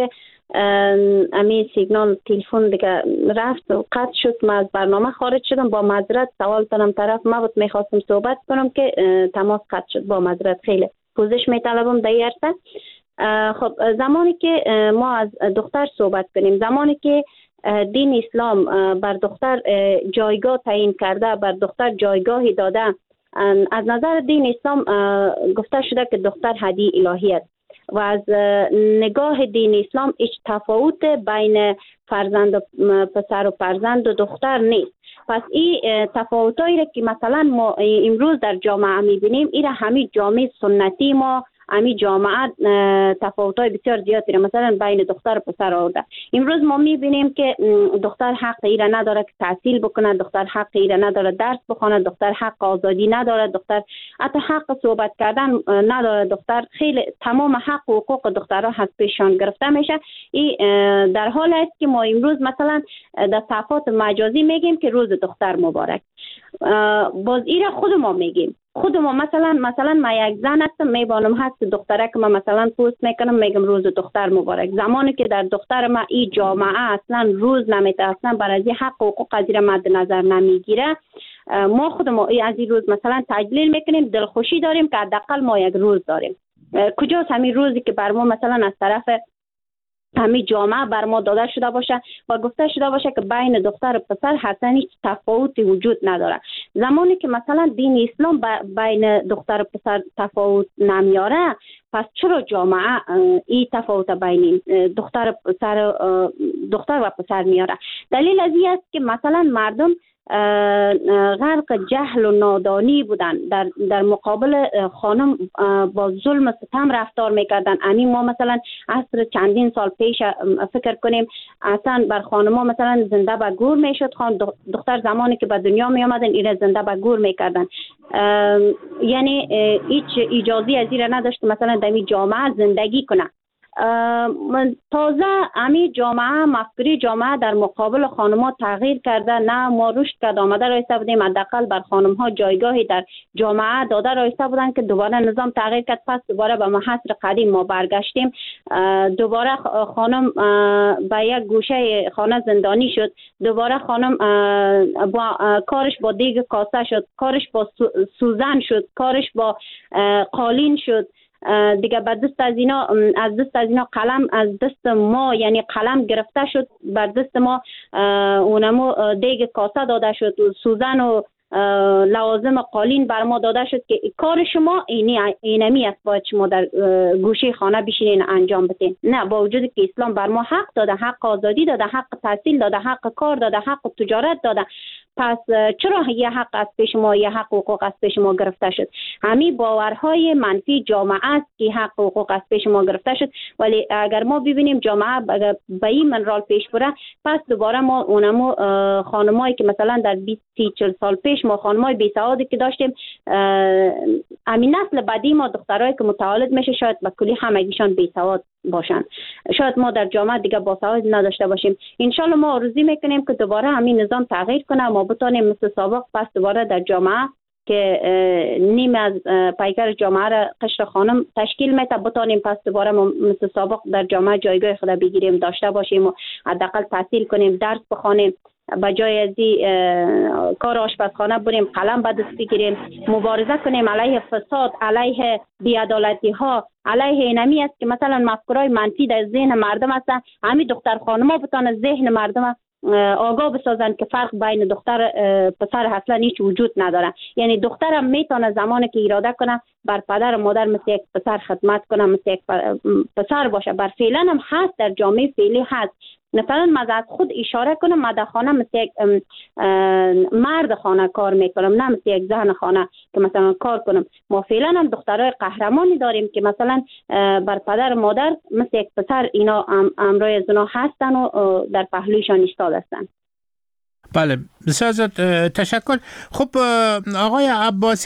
امی سیگنال تلفن دیگه رفت و قطع شد. من از برنامه خارج شدم. با معذرت سوال تنم طرف ما بود میخواستم صحبت کنم که تماس قطع شد. با معذرت خیلی پوزش میطلبم در این عرصه. خب زمانی که ما از دختر صحبت کنیم، زمانی که دین اسلام بر دختر جایگاه تعیین کرده، بر دختر جایگاهی داده، از نظر دین اسلام گفته شده که دختر هدیه الهی است و از نگاه دین اسلام هیچ تفاوت بین فرزند و پسر و فرزند و دختر نیست. پس این تفاوتایی را که مثلا ما امروز در جامعه میبینیم، این همین جامعه سنتی ما، همین جامعه تفاوت‌های بسیار زیادی را مثلا بین دختر و پسر آورده. امروز ما می‌بینیم که دختر حق ایره نداره که تحصیل بکنه، دختر حق ایره نداره درس بخونه، دختر حق آزادی نداره، دختر حتی حق صحبت کردن نداره، دختر خیلی تمام حق و حقوق دخترها از پیششان گرفته میشه. این در حالی است که ما امروز مثلا در صفحات مجازی میگیم که روز دختر مبارک. باز ایره خود ما میگیم، خود ما مثلا مثلا ما یک زن هستم، میبانم هست دختره که ما مثلا پوست میکنم میگم روز دختر مبارک. زمانی که در دختر ما این جامعه اصلا روز نمیده، اصلا برای این حق و حقوق قضیه مد نظر نمیگیره، ما خود ما از این روز مثلا تجلیل میکنیم، دلخوشی داریم که حداقل ما یک روز داریم. کجاست همین روزی که بر ما مثلا از طرف همین جامعه بر ما داده شده باشه و گفته شده باشه که بین دختر و پسر حتی هیچ تفاوتی وجود نداره. زمانی که مثلا دین اسلام بین دختر و پسر تفاوت نمیاره، پس چرا جامعه این تفاوت بین دختر و پسر دختر و پسر میاره؟ دلیل از این است که مثلا مردم غرق جهل و نادانی بودن، در در مقابل خانم با ظلم و ستم رفتار میکردن. همین ما مثلا عصر چندین سال پیش فکر کنیم اصلا بر خانم‌ها مثلا زنده به گور میشد، خان دختر زمانی که به دنیا می آمدن ایره زنده به گور میکردن. یعنی هیچ اجازه از این نداشت مثلا در این جامعه زندگی کنه. تازه همین جامعه مفکوری جامعه در مقابل خانم‌ها تغییر کرده. نه ما رشد کرد آمده رایسته بودیم، حداقل بر خانم‌ها جایگاهی در جامعه داده رایسته بودن که دوباره نظام تغییر کرد، پس دوباره به محصر قدیم ما برگشتیم. دوباره خانم به یک گوشه خانه زندانی شد، دوباره خانم با کارش با دیگ کاسه شد، کارش با سوزن شد، کارش با قالین شد. دیگه به دست از اینا از دست از اینا قلم از دست ما، یعنی قلم گرفته شد، بر دست ما اونمو دیگ کاسه داده شد، سوزن و لوازم قالین بر ما داده شد که کار شما اینی اینمی است، باید شما در گوشه خانه بشینین انجام بدین. نه، با وجودی که اسلام بر ما حق داده، حق آزادی داده، حق تحصیل داده، حق کار داده، حق تجارت داده، پس چرا یه حق از پیش ما، یه حق و حقوق از پیش ما گرفته شد؟ همین باورهای منفی جامعه است که حق و حقوق از پیش ما گرفته شد. ولی اگر ما ببینیم جامعه به این منرال پیش بره، پس دوباره ما اونمو خانمایی که مثلا در بیست سی چهل سال پیش ما خانمای بی سوادی که داشتیم، همین نسل بعدی ما دخترایی که متولد میشه شاید به کلی همگیشان بی سواد باشن، شاید ما در جامعه دیگه با سواد نداشته باشیم. انشالله ما آرزو میکنیم که دوباره همین نظام تغییر کنه، ما بتونیم مثل سابق پس دوباره در جامعه که نیم از پیکر جامعه را قشر خانم تشکیل میده، بتونیم پس دوباره مثل سابق در جامعه جایگاه خود بگیریم، داشته باشیم و حداقل تحصیل کنیم، درس بخونیم، به جای از کار آشپزخانه بریم قلم به دست بگیریم، مبارزه کنیم علیه فساد، علیه بی‌عدالتی ها، علیه اینمی است که مثلا مفکورای منفی در ذهن مردم هستن. همین دختر خانم‌ها بتونه ذهن مردم آگاه بسازن که فرق بین دختر پسر اصلا هیچ وجود نداره. یعنی دخترم میتونه زمانی که اراده کنه بر پدر و مادر مثل یک پسر خدمت کنه، مثل یک پسر باشه. بر فعلا هم هست، در جامعه فعلی هست. مثلا من از خود اشاره کنم، من در خانه مثل یک مرد خانه کار میکنم، نه مثل یک زن خانه که مثلا کار کنم. ما فعلا هم دخترای قهرمانی داریم که مثلا بر پدر و مادر مثل یک پسر اینا امرای زنا هستن و در پهلویشان ایستاده هستن. بله بسیار تشکر. خب آقای عباسی،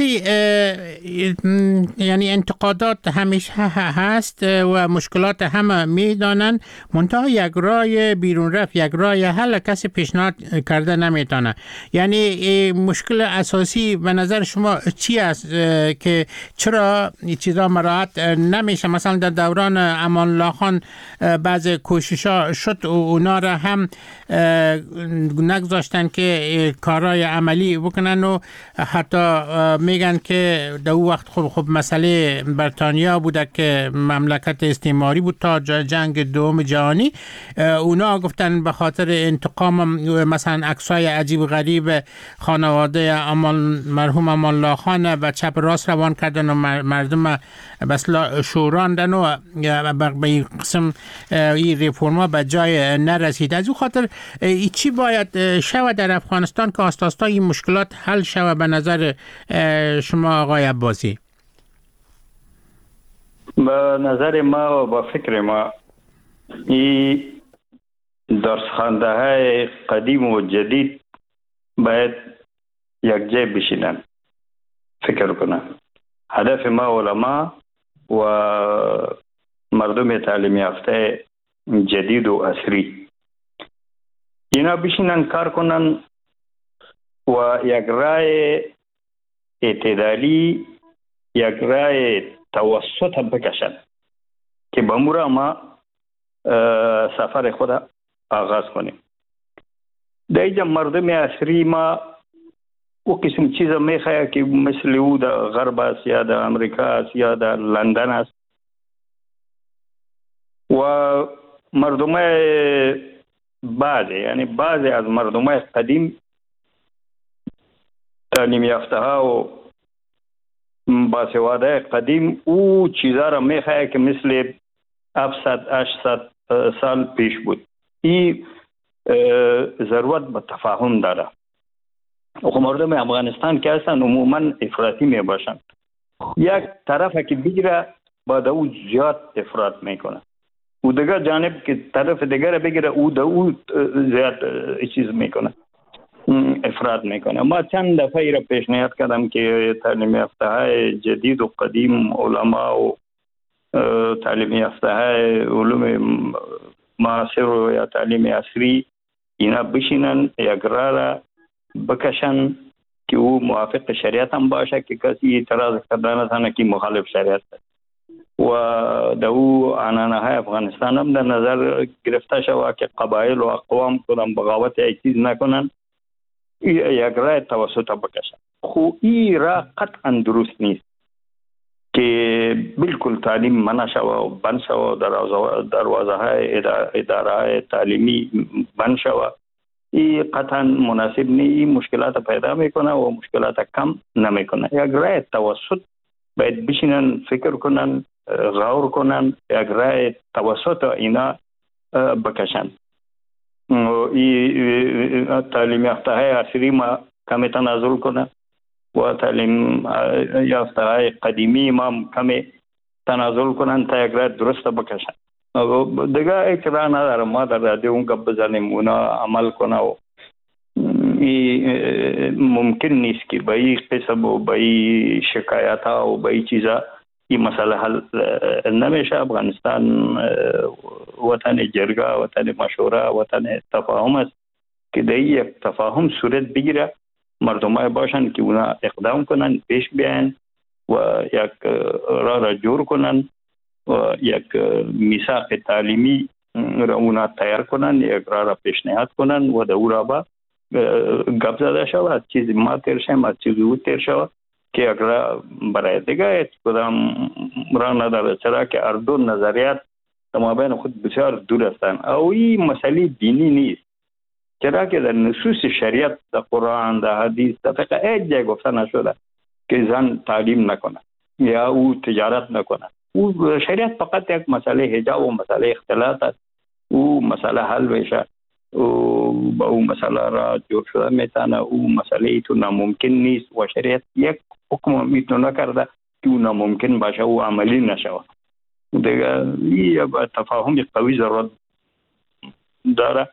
یعنی انتقادات همیشه هست و مشکلات همه میدانند، منتها یک راه بیرون رفت، یک راه حل کسی پیشنهاد کرده نمیتونه. یعنی مشکل اساسی به نظر شما چی است که چرا این چیزا مراعات نمیشه؟ مثلا در دوران امان الله خان بعض کوشش‌ها شد و اونا را هم نگذاشتن که کارهای عملی بکنن و حتی میگن که در اون وقت خب خب مسئله بریتانیا بوده که مملکت استعماری بود تا جنگ دوم جهانی. اونا گفتن به خاطر انتقام مثلا عکسای عجیب غریب خانواده امان مرحوم امان الله خان و چپ راست روان کردن و مردم بسلا شوراندن و به این قسم این ریفورما به جای نرسید. از اون خاطر چی باید شود در افغانستان که آستاستا این مشکلات حل شود به نظر شما آقای عباسی؟ به نظر ما و با فکر ما این درس خوانده های قدیم و جدید باید یک جای بشینن فکر کنن. هدف ما علما و مردم تعلیم یافته جدید و عصری اینا بشینن کار کنن و یک رای اعتدالی، یک رای توسط بکشن که به مورا ما سفر خود آغاز کنیم. در اینجا مردم عصری ما او قسم چیز میخواه که مثل او در غرب است یا در امریکا است یا در لندن است و مردم بعضی یعنی بعضی از مردم قدیم تعلیم یافته ها و باسواده قدیم او چیزا را میخواه که مثل هفتصد هشتصد سال پیش بود. این ضرورت به تفاهم داره. و مردم افغانستان که هستن عموما افراطی می باشن. یک طرف که بگیره بعد او زیاد افراط میکنه و دیگر جانب که طرف دیگر بگیره او دا او زیاد چیز میکنه، افراط میکنه. ما چند دفعه ای را پیشنهاد کردم که تعلیم یافته های جدید و قدیم، علما و تعلیم یافته های علوم معاصر یا تعلیم عصری اینا بشینن یک راه را بکشن که او موافق شریعت هم باشه که کسی اعتراض کرده نتونه که مخالف شریعت و در او عنعنه های افغانستان هم در نظر گرفته شود که قبایل و اقوام کنن بغاوت یک چیز نکنن، یک راه توسط بکشن. خو این راه قطعا درست نیست که بالکل تعلیم منع شود و بند شود، دروازه های اداره های تعلیمی بند شود. این قطعا مناسب نیست. این مشکلات پیدا میکنه و مشکلات کم نمیکنه. یک راه توسط باید بشینن فکر کنن، غور کنن، یک راه توسط اینا بکشن. این تعلیم یافته های عصری ما کمی تنازل کنن و تعلیم یافته های قدیمی ما کمی تنازل کنن تا یک راه درست بکشن. دیگه ایک راه نداره ما در رادیو اون گپ بزنیم اونا عمل کنه و ممکن نیست که به این قسم و به این شکایت ها و به این چیزا این مسئله حل نمیشه. افغانستان وطن جرگه، وطن مشوره، وطن تفاهم است که در یک تفاهم صورت بگیره، مردم های باشن که اونا اقدام کنن، پیش بیاین و یک راه را جور کنن و یک میثاق تعلیمی را اونا تیار کنن، یک راه را پیشنهاد کنن و در او را با گپ زده شود، از چیزی ما تیر شویم، از چیزی او تیر شود که یک راه برای دیگه کدام راه نداره، چرا که هر دو نظریات در مابین خود بسیار دور هستند. او این مسئله دینی نیست، چرا که در نصوص شریعت، در قرآن، در حدیث، در فقه هیچ جای گفته نشده که زن تعلیم نکنه یا او تجارت نکنه. او شریعت فقط یک مسئله حجاب و مسئله اختلاط است. او مسئله حل بشه او با او مسئله را جور شده میتونه. او مسئله ای تو ناممکن نیست و شریعت یک حکم میتونه کرده که او ناممکن باشه و عملی نشوه. دیگه این تفاهم قوی ضرورت داره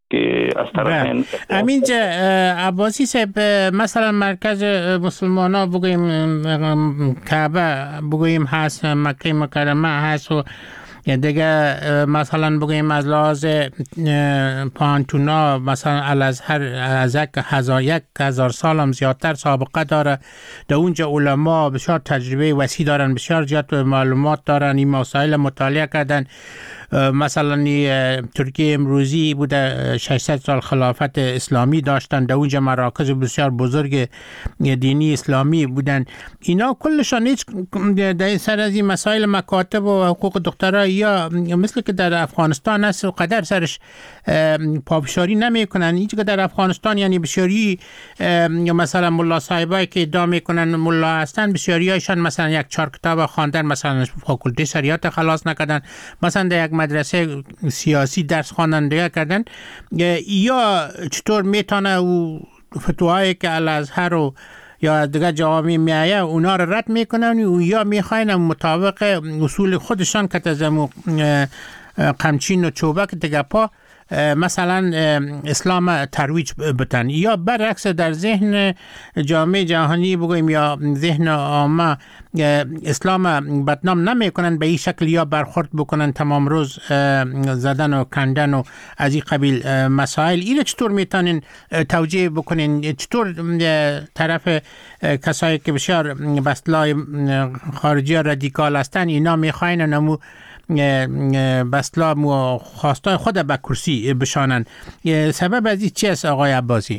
که از طرفین همین جا عباسی صاحب مثلا مرکز مسلمان ها بگویم کعبه بگویم هست، مکه مکرمه هست و دیگه مثلا بگویم از لحاظ پانتونا مثلا الازهر از یک هزار یک هزار سال هم زیادتر سابقه داره. در اونجا علما بسیار تجربه وسیع دارن، بسیار زیاد معلومات دارن، این مسائل مطالعه کردن. مثلا ترکیه امروزی بوده ششصد سال خلافت اسلامی داشتن، در اونجا مراکز بسیار بزرگ دینی اسلامی بودن. اینا کلشان هیچ در سر از این مسائل مکاتب و حقوق دخترها یا مثل که در افغانستان هست و قدر سرش پافشاری نمی کنن. اینجا که در افغانستان یعنی بسیاری مثلا ملا صاحبایی که ادعا میکنن ملا هستن، بسیاری هایشان مثلا یک چهار کتاب خواندن، مثلا فاکولته شریعت خلاص نکردن، مثلا در یک مدرسه سیاسی درس خواندن دیگه کردن. یا چطور میتونه او فتواهایی که الازهر و یا دیگه جوامع میایه اونا رو رد میکنن و یا میخواین مطابق اصول خودشان که تزمو قمچین و چوبک دیگه پا مثلا اسلام ترویج بتن، یا برعکس در ذهن جامعه جهانی بگویم یا ذهن عامه اسلام بدنام نمی کنن به این شکل، یا برخورد بکنن تمام روز زدن و کندن و از این قبیل مسائل. این چطور میتونین توجیه بکنین؟ چطور طرف کسایی که بسیار بسلای خارجی رادیکال هستن اینا میخواین نمو بسلام و خواستای خود به کرسی بشانن؟ سبب از این چی است آقای عباسی؟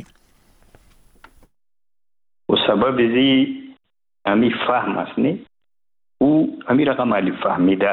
و سبب از این امی فهم است نی؟ او امی رقم علی فهمیده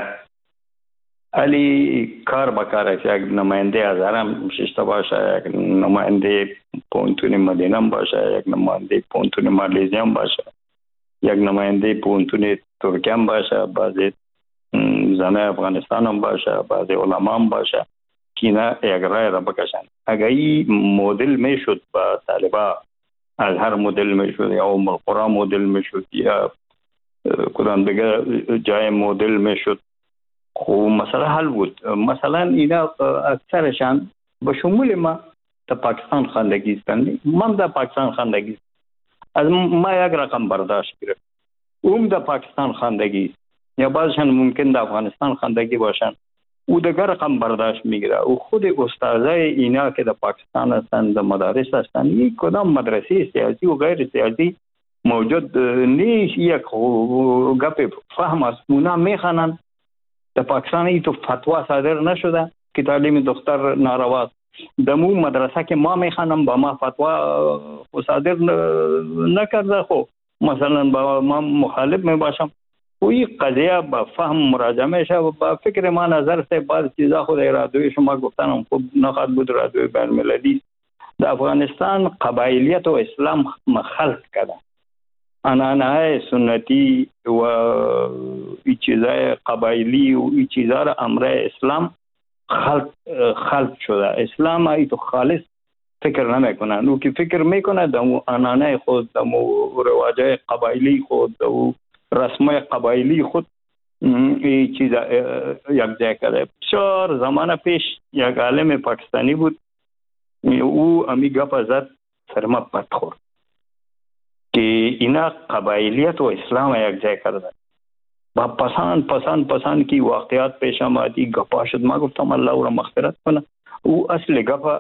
علی کار بکار است. یک نماینده از حرم ششتا باشه، یک نماینده پونتون مدینه باشه، یک نماینده پونتون مالیزیا باشه، یک نماینده پونتون ترکیه باشه، بعضی زنه افغانستان هم باشه، بعضی علما هم باشه که اینا یک رای را بکشن. اگر این مدل میشد با طالبا، از هر مدل میشد یا ام القرآن مدل میشد یا کدام دیگه جای مدل میشد، خب مسئله حل بود. مثلا اینا اکثرشان به شمول ما در پاکستان خواندگی هستند. من در پاکستان خواندگی از ما یک رقم برداشت گرفت، اون در پاکستان خواندگی است، یا بعضشان ممکن در افغانستان خواندگی باشن، او دیگر رقم برداشت میگیره. او خود استادای اینا که در پاکستان هستن، در مدارس هستن، یک کدام مدرسه سیاسی و غیر سیاسی موجود نیست. یک گپ فهم است، اونا میخوانند در پاکستان ای تو فتوا صادر نشده که تعلیم دختر نارواست. در مو مدرسه که ما میخوانم با ما فتوا صادر نکرده، خب مثلا با ما مخالف میباشم. و این قضیه با فهم مراجعه میشه و با فکر ما نظر سے بعض چیزا خود رادیوی شما گفتنم خوب نخواهد بود. رادیوی بین المللی در افغانستان قبایلیت و اسلام خلط کردن، عنعنه‌های سنتی و این چیزای قبایلی و این چیزا را امر اسلام خلط خلط شده. اسلام ای تو خالص فکر نمیکنن، او که فکر میکنه دمو عنعنه خود، دمو رواجای قبایلی خود، دمو رسمای قبایلی خود این چیز یک جای کرده. بسیار زمان پیش یک عالم پاکستانی بود، او امی گپ زد سرما پت خورد که اینا قبایلیت و اسلام یک جای کرده. با پسند پسند پسند کی واقعیات پیش آمدی گپا شد. ما گفتم الله او را مغفرت کنه، او اصل گپ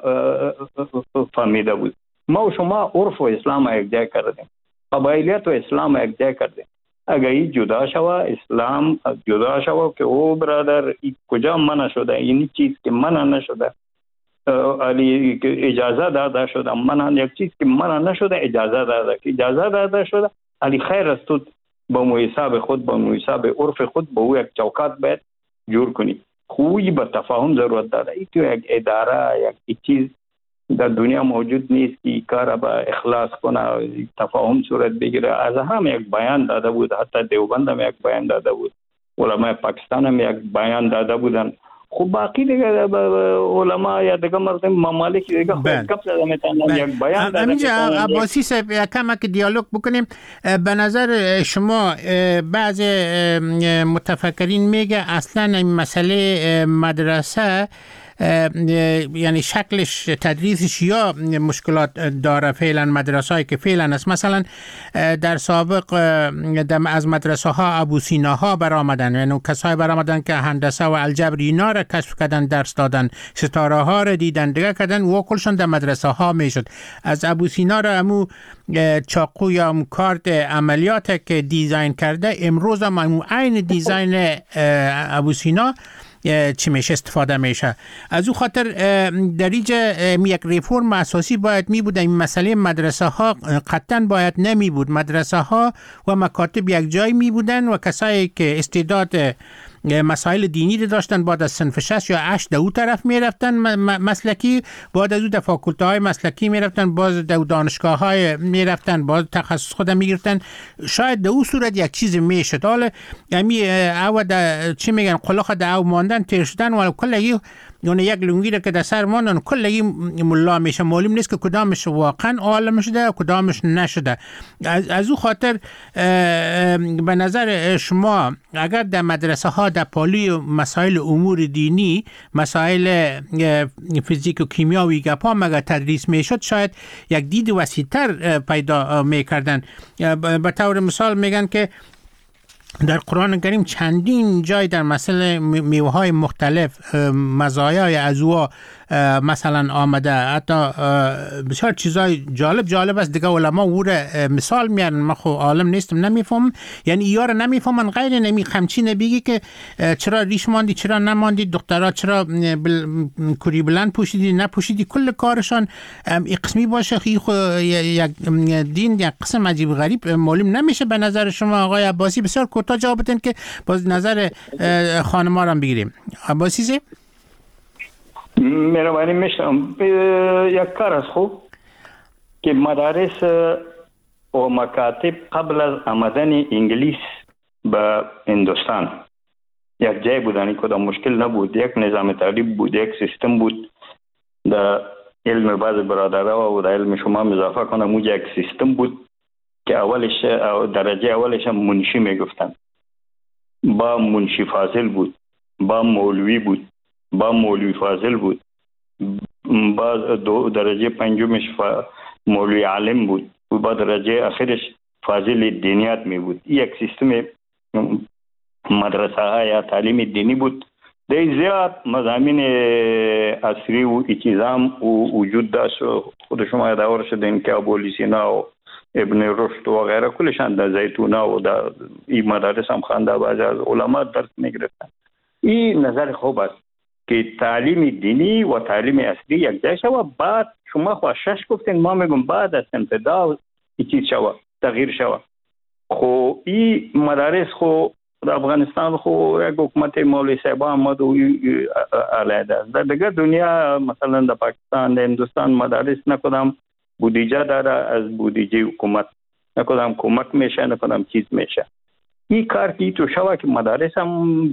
فهمیده بود. ما و شما عرف و اسلام یک جای کردیم، قبایلیت و اسلام یک جای کردیم. اگر این جدا شوه، اسلام جدا شوه که او برادر ای کجا منع شده، این چیز که منع نشده علی اجازه داده شده، منع یک چیز که منع نشده اجازه داده، که اجازه داده شده علی خیر است تو با محساب خود، با محساب عرف خود با او یک چوکات باید جور کنی. خوبی با تفاهم ضرورت داره. ای تو یک اداره یک چیز در دنیا موجود نیست که کار با اخلاص کنه، تفاهم صورت بگیره. از هم یک بیان داده بود، حتی دیوبند هم یک بیان داده بود، علماء پاکستان هم یک بیان داده بودن. خب باقی دیگه علما یا دیگه مردم ممالک دیگه خود گپ زده میتونن یک بیان داده. همینجا عباسی صاحب کم که دیالوگ بکنیم، به نظر شما بعض متفکرین میگه اصلا این مسئله مدرسه یعنی شکلش تدریسش یا مشکلات داره فعلا مدرسه‌ای که فعلا است. مثلا در سابق از مدرسه ها ابوسینا ها برآمدن، یعنی کسای برآمدن که هندسه و الجبر اینا را کشف کردن، درس دادن، ستاره ها را دیدن، دیگه کردن و کلشون در مدرسه ها میشد. از ابوسینا را امو چاقو یا امو کارت عملیات که دیزاین کرده، امروز هم امو عین دیزاین ابوسینا چی میشه استفاده میشه. از او خاطر در اینجا یک ریفورم اساسی باید می بود. این مسئله مدرسه ها قطعا باید نمی بود. مدرسه ها و مکاتب یک جای می بودن و کسایی که استعداد مسائل دینی رو داشتن بعد از صنف شش یا هشت دو طرف می رفتن مسلکی، بعد از او در فاکولته های مسلکی می رفتن، باز در دانشگاه های می رفتن، باز تخصص خودم می گرفتن. شاید در او صورت یک چیز می شد. حالا یعنی او چی میگن قلاخ در او ماندن تیر شدن و کلگی یعنی یک لنگی را که در سر ماندن کلگی ملا میشه، معلوم نیست که کدامش واقعا عالم شده و کدامش نشده. از, از او خاطر به نظر شما اگر در مدرسه ها در پالی مسائل امور دینی، مسائل فیزیک و کیمیاوی گپا مگر تدریس میشد، شاید یک دید وسیع‌تر پیدا میکردن. به طور مثال میگن که در قرآن کریم چندین جای در مسئله میوه‌های مختلف مزایای از او مثلا آمده، حتی بسیار چیزای جالب جالب است. دیگه علما او را مثال میارن، من خو عالم نیستم نمیفهم، یعنی اینا را نمیفهمن. غیر نمی خمچی نبیگی که چرا ریش ماندی چرا نماندی، دخترها چرا بل... کوری بلند پوشیدی نپوشیدی، کل کارشان این قسمی باشه. خی خو یک دین یک قسم عجیب غریب معلوم نمیشه. به نظر شما آقای عباسی بسیار کوتاه جواب بدین که باز نظر خانم‌ها را بگیریم. عباسی زی مهربانی میشم یک کار است خوب که مدارس و مکاتب قبل از آمدن انگلیس به هندوستان یک جای بودن، کدام مشکل نبود، یک نظام تعلیم بود، یک سیستم بود. در علم بعض برادرها و در علم شما اضافه کنم، اون یک سیستم بود که اولش درجه اولش منشی میگفتن، با منشی فاضل بود، با مولوی بود، با مولوی فاضل بود، با دو درجه پنجمش مولوی عالم بود و با درجه آخرش فاضل دینیات می بود. یک سیستم مدرسه ها یا تعلیم دینی بود. در زیاد مضامین عصری و اجتزام و وجود داشت. خود شما یادآور شدین که ابو سینا و ابن رشد و غیره کلشان در زیتونا و در این مدارس هم خوانده، بعضی از علما درس می گرفتن. این نظر خوب است که تعلیم دینی و تعلیم اصلی یک جای شود. بعد شما خواهد شش گفتین، ما میگم بعد از انفضا این چیز شود، تغییر شود. خو این مدارس خو در افغانستان خو یک حکومت مولوی صاحب آمد و علیحده است. در دیگر دنیا مثلا در پاکستان، در هندوستان مدارس نکدام بودجه داره، از بودجه حکومت نکدام کمک میشه، نکدام چیز میشه. این کار که تو شود که مدارس هم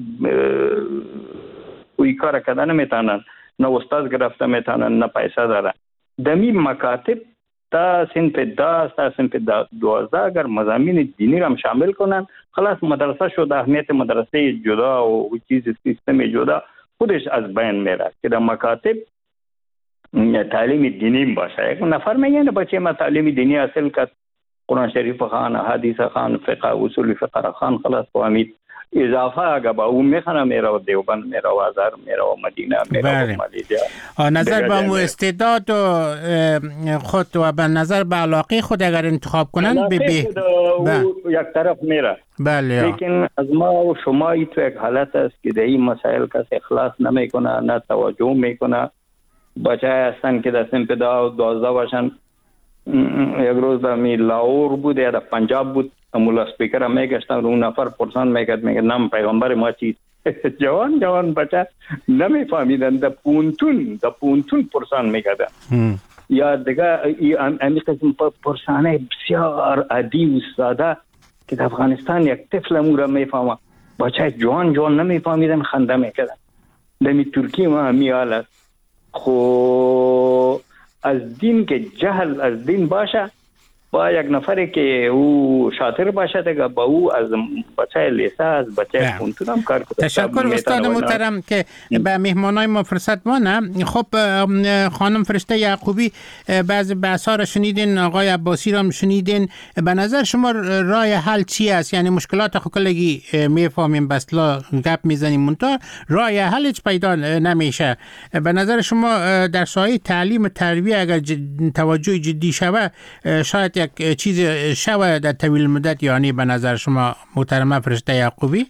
کوئی کار کردن نمیتونن، نه استاد گرفته میتونن، نه پیسه داره. دمی مکاتب تا صنف داست تا صنف دوازده اگر مضامین دینی را هم شامل کنن، خلاص مدرسه شد. اهمیت مدرسه جدا و چیز سیستم جدا خودش از بین میره که در مکاتب تعلیم دینی باشه. یک نفر میگه بچه ما تعلیم دینی حاصل کرد، قرآن شریف خان، حدیث خان، فقه اصول فقه خان، خلاص فهمید. اضافه اگه با اون میخوانم میره و دیوبند میره و ازهر میره و مدینه میره و مالیزیا. نظر به مو استعداد و خود و به نظر به علاقه خود اگر انتخاب کنن به به یک طرف میره. بله. لیکن از ما و شما ای تو یک حالت است که در این مسائل کسی اخلاص نمیکنه، نه توجه میکنه. بچه هستن که در صنف دوازده باشن. یک روز در می لاهور بود یا در پنجاب بود، مولا سپیکر هم میگشتن رو اون نفر پرسان میکرد، میگه نام پیغمبر ما چیست؟ جوان جوان بچه نمیفهمیدن. در پونتون در پونتون پرسان میکردن. یا دیگه امی قسم پرسانه بسیار عادی و ساده که در افغانستان یک طفل امور میفهمه، بچه جوان جوان نمیفهمیدن، خنده میکردن. در ترکیه ما همی حال است. خو از دین که جهل از دین باشه با یک نفری که او شاطر باشه دیگه با او از بچه لیسه از بچه خونتون هم کار کنه. تشکر استاد محترم که به مهمانای ما فرصت مانه. خب خانم فرشته یعقوبی بعض بحث‌ها را شنیدین، آقای عباسی را هم شنیدین، به نظر شما راه حل چی است؟ یعنی مشکلات خو کلگی میفهمیم بس لا گپ میزنیم منتها راه حل هیچ پیدا نمیشه. به نظر شما در ساحه تعلیم و تربیت اگر توجه جدی شوه شاید یک چیز شوه در طویل مدت، یعنی به نظر شما محترمه فرشته یعقوبی؟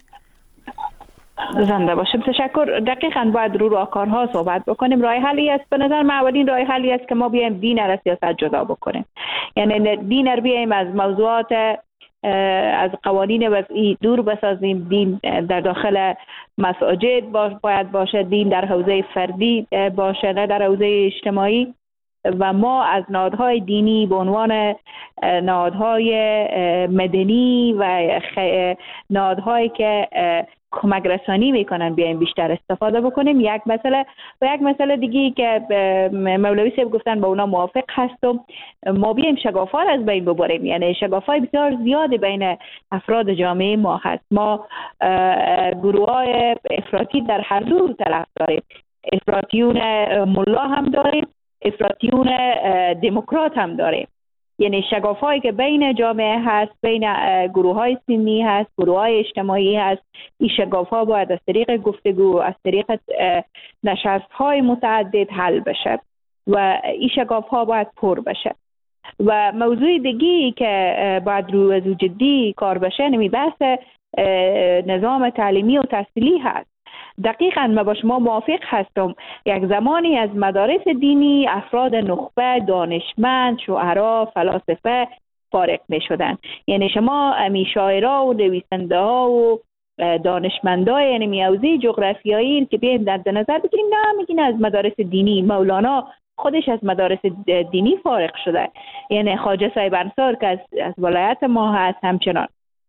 زنده باشیم. تشکر. دقیقاً باید رو راهکارها صحبت بکنیم. راه حلی است به نظر من، اولین راه حلی است که ما بیایم دین را سیاست جدا بکنیم. یعنی دین را بیایم از موضوعات از قوانین وضعی دور بسازیم. دین در داخل مساجد باید باشه، دین در حوزه فردی باشه نه در حوزه اجتماعی، و ما از نهادهای دینی به عنوان نهادهای مدنی و نهادهایی که کمک رسانی میکنن بیایم بیشتر استفاده بکنیم. یک مسئله و یک مسئله دیگه که مولوی صاحب گفتن با اونا موافق هستم، ما بیایم شگاف‌ها از بین ببریم. یعنی شگاف‌های بسیار زیاد بین افراد جامعه ما هست. ما گروه‌های افراطی در هر دو طرف داریم، افراطیون ملا هم داریم، افراطیون دموکرات هم داریم. یعنی شگاف‌هایی که بین جامعه هست، بین گروه‌های سنی هست، گروه‌های اجتماعی هست، این شگاف‌ها باید از طریق گفتگو، از طریق نشست‌های متعدد حل بشه و این شگاف‌ها باید پر بشه. و موضوع دیگه‌ای که باید رو از جدی کار بشه نمی بحث نظام تعلیمی و تحصیلی هست. دقیقاً ما با شما موافق هستم. یک زمانی از مدارس دینی افراد نخبه، دانشمند، شعرا، فلاسفه فارغ می شدن. یعنی شما امی شاعرها و نویسنده ها و دانشمندای یعنی میوزی جغرافیایی که بیایم در نظر بگیریم، نه میگین از مدارس دینی. مولانا خودش از مدارس دینی فارغ شده. یعنی خواجه صاحب انصار که از, از ولایت ما هست همچنان.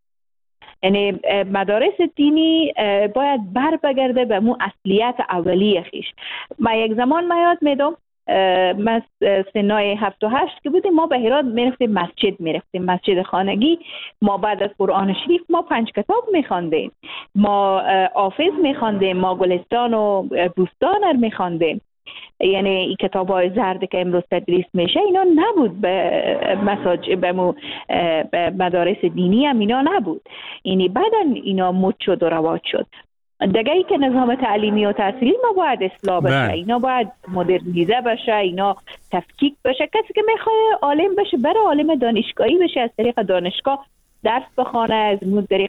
یعنی مدارس دینی باید بر بگرده به مو اصلیت اولیه خیش. ما یک زمان ما یاد میدم، ما سنای هفت و هشت که بودیم ما به هرات میرفتیم مسجد میرفتیم مسجد خانگی. ما بعد از قرآن شریف ما پنج کتاب میخواندیم، ما حافظ میخواندیم، ما گلستان و بوستان رو میخواندیم. یعنی این کتاب های زرد که امروز تدریس میشه اینا نبود به مساجد، به مدارس دینی هم اینا نبود. یعنی بعدا اینا مد شد و رواج شد. دیگه ای که نظام تعلیمی و تحصیلی ما باید اصلاح بشه، اینا باید مدرنیزه بشه، اینا تفکیک بشه. کسی که میخواد عالم بشه بره عالم دانشگاهی بشه، از طریق دانشگاه درس بخونه، از طریق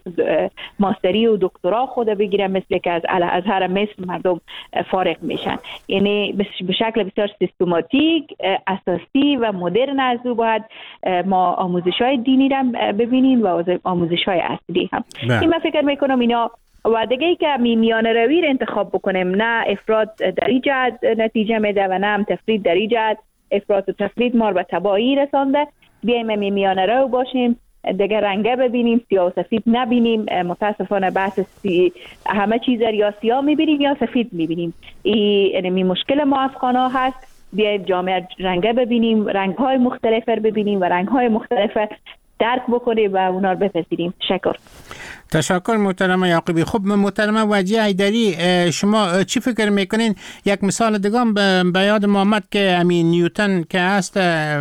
ماستری و دکترا خود بگیره، مثل که از الازهر مصر مردم فارغ میشن. یعنی به شکل بسیار سیستماتیک، اساسی و مدرن از او باید ما آموزش های دینی را ببینیم و آموزش های اصلی هم. این من فکر میکنم اینا و دیگه ای که میان روی رو انتخاب بکنیم، نه افراد در این جهت نتیجه میده و نه هم تفرید در این جهت. افراد و تفرید ما رو به تباهی رسانده. بیایم میان رو باشیم، دیگه رنگه ببینیم، سیاه و سفید نبینیم. متاسفانه بحث سی... همه چیز یا سیاه میبینیم یا سفید میبینیم. این یعنی مشکل ما افغانا هست. بیایم جامعه رنگه ببینیم، رنگ‌های مختلف رو ببینیم و رنگ‌های مختلف درک بکنیم و اونا رو بپذیریم. تشکر. تشکر محترم یعقوبی. خب محترم وجیه حیدری، شما چی فکر میکنین؟ یک مثال دیگه به یاد ما آمد که امین نیوتن که هست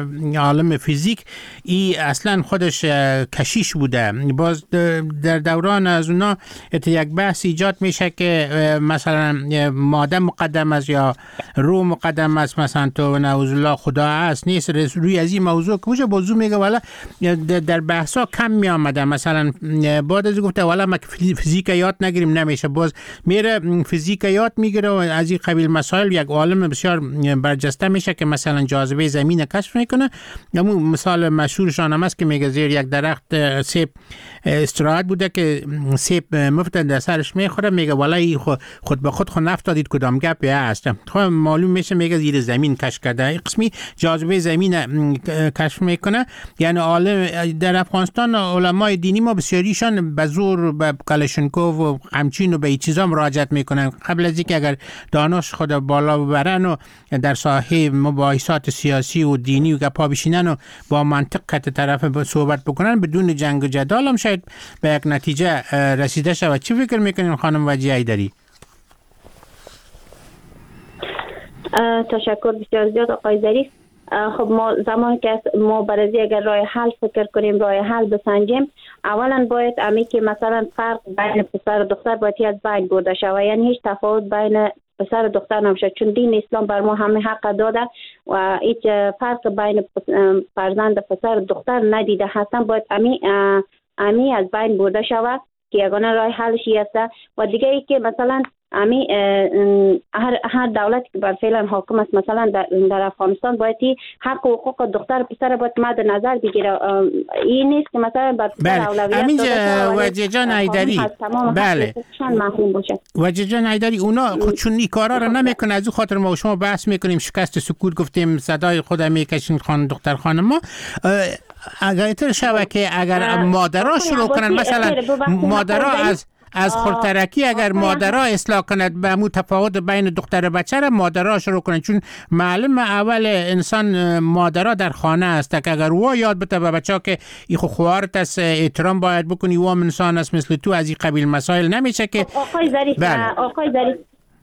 عالم فیزیک، ای اصلا خودش کشیش بوده. باز در دوران از اونا یک بحث ایجاد میشه که مثلا ماده مقدم است یا روح مقدم است، مثلا تو نعوذ الله خدا هست نیست. روی از این موضوع که میشه بازو میگه والا در بحثا کم می آمده. مثلا بعد از گفته والا ما فیزیک یاد نگیریم نمیشه، باز میره فیزیک یاد میگیره و از این قبیل مسائل یک عالم بسیار برجسته میشه که مثلا جاذبه زمین کشف میکنه. همون مثال مشهورشان هم است که میگه زیر یک درخت سیب استراحت بوده که سیب مفت در سرش میخوره، میگه والا خود, خود به خود خود نفتادید کدام گپی هست. خب معلوم میشه میگه زیر زمین کشف کرده. این قسمی جاذبه زمین کشف میکنه. یعنی عالم در افغانستان علمای دینی ما بسیاریشان به زور زور به کلاشینکوف و همچین و به این چیزا مراجعت میکنن قبل از اینکه اگر دانش خود بالا ببرن و در ساحه مباحثات سیاسی و دینی و گپا بشینن و با منطق کت طرف صحبت بکنن بدون جنگ و جدال هم شاید به یک نتیجه رسیده شود. چی فکر میکنین خانم وجیه ایدری؟ تشکر بسیار زیاد آقای ظریف. خب ما زمانی که ما برای اگر راه حل فکر کنیم، راه حل بسنجیم، اولا باید امی که مثلا فرق بین پسر و دختر باید از بین برده شود، یعنی هیچ تفاوت بین پسر و دختر نمیشه، چون دین اسلام بر ما همه حق داده و هیچ فرق بین فرزند پسر و دختر ندیده هستن. باید امی امی از بین برده شود که یگانه راه حلش است. و دیگه ای که مثلا امی هر هر دولتی که بر فعلا حاکم است، مثلا در, در افغانستان باید حق و حقوق دختر و پسر باید مد نظر بگیره. این نیست که مثلا بر پسر اولویت امینجا وجیه جان ایدری، بله وجیه جان ایدری، اونا خودشون این کارا رو نمیکنه، از او خاطر ما و شما بحث میکنیم، شکست سکوت گفتیم، صدای خود میکشین خان دختر خانم ما. اگر ایتر شوه که اگر مادرها شروع کنن، مثلا مادرها از از خودترکی اگر مادرها اصلاح کند به مو تفاوت بین دختر و بچه را مادرها شروع کنند، چون معلوم اول انسان مادرها در خانه است که اگر او یاد بده به بچه ها که ای خو خوارت است، احترام باید بکنی، او انسان است مثل تو، از این قبیل مسائل نمیشه که. آقای ظریف، آقای ظریف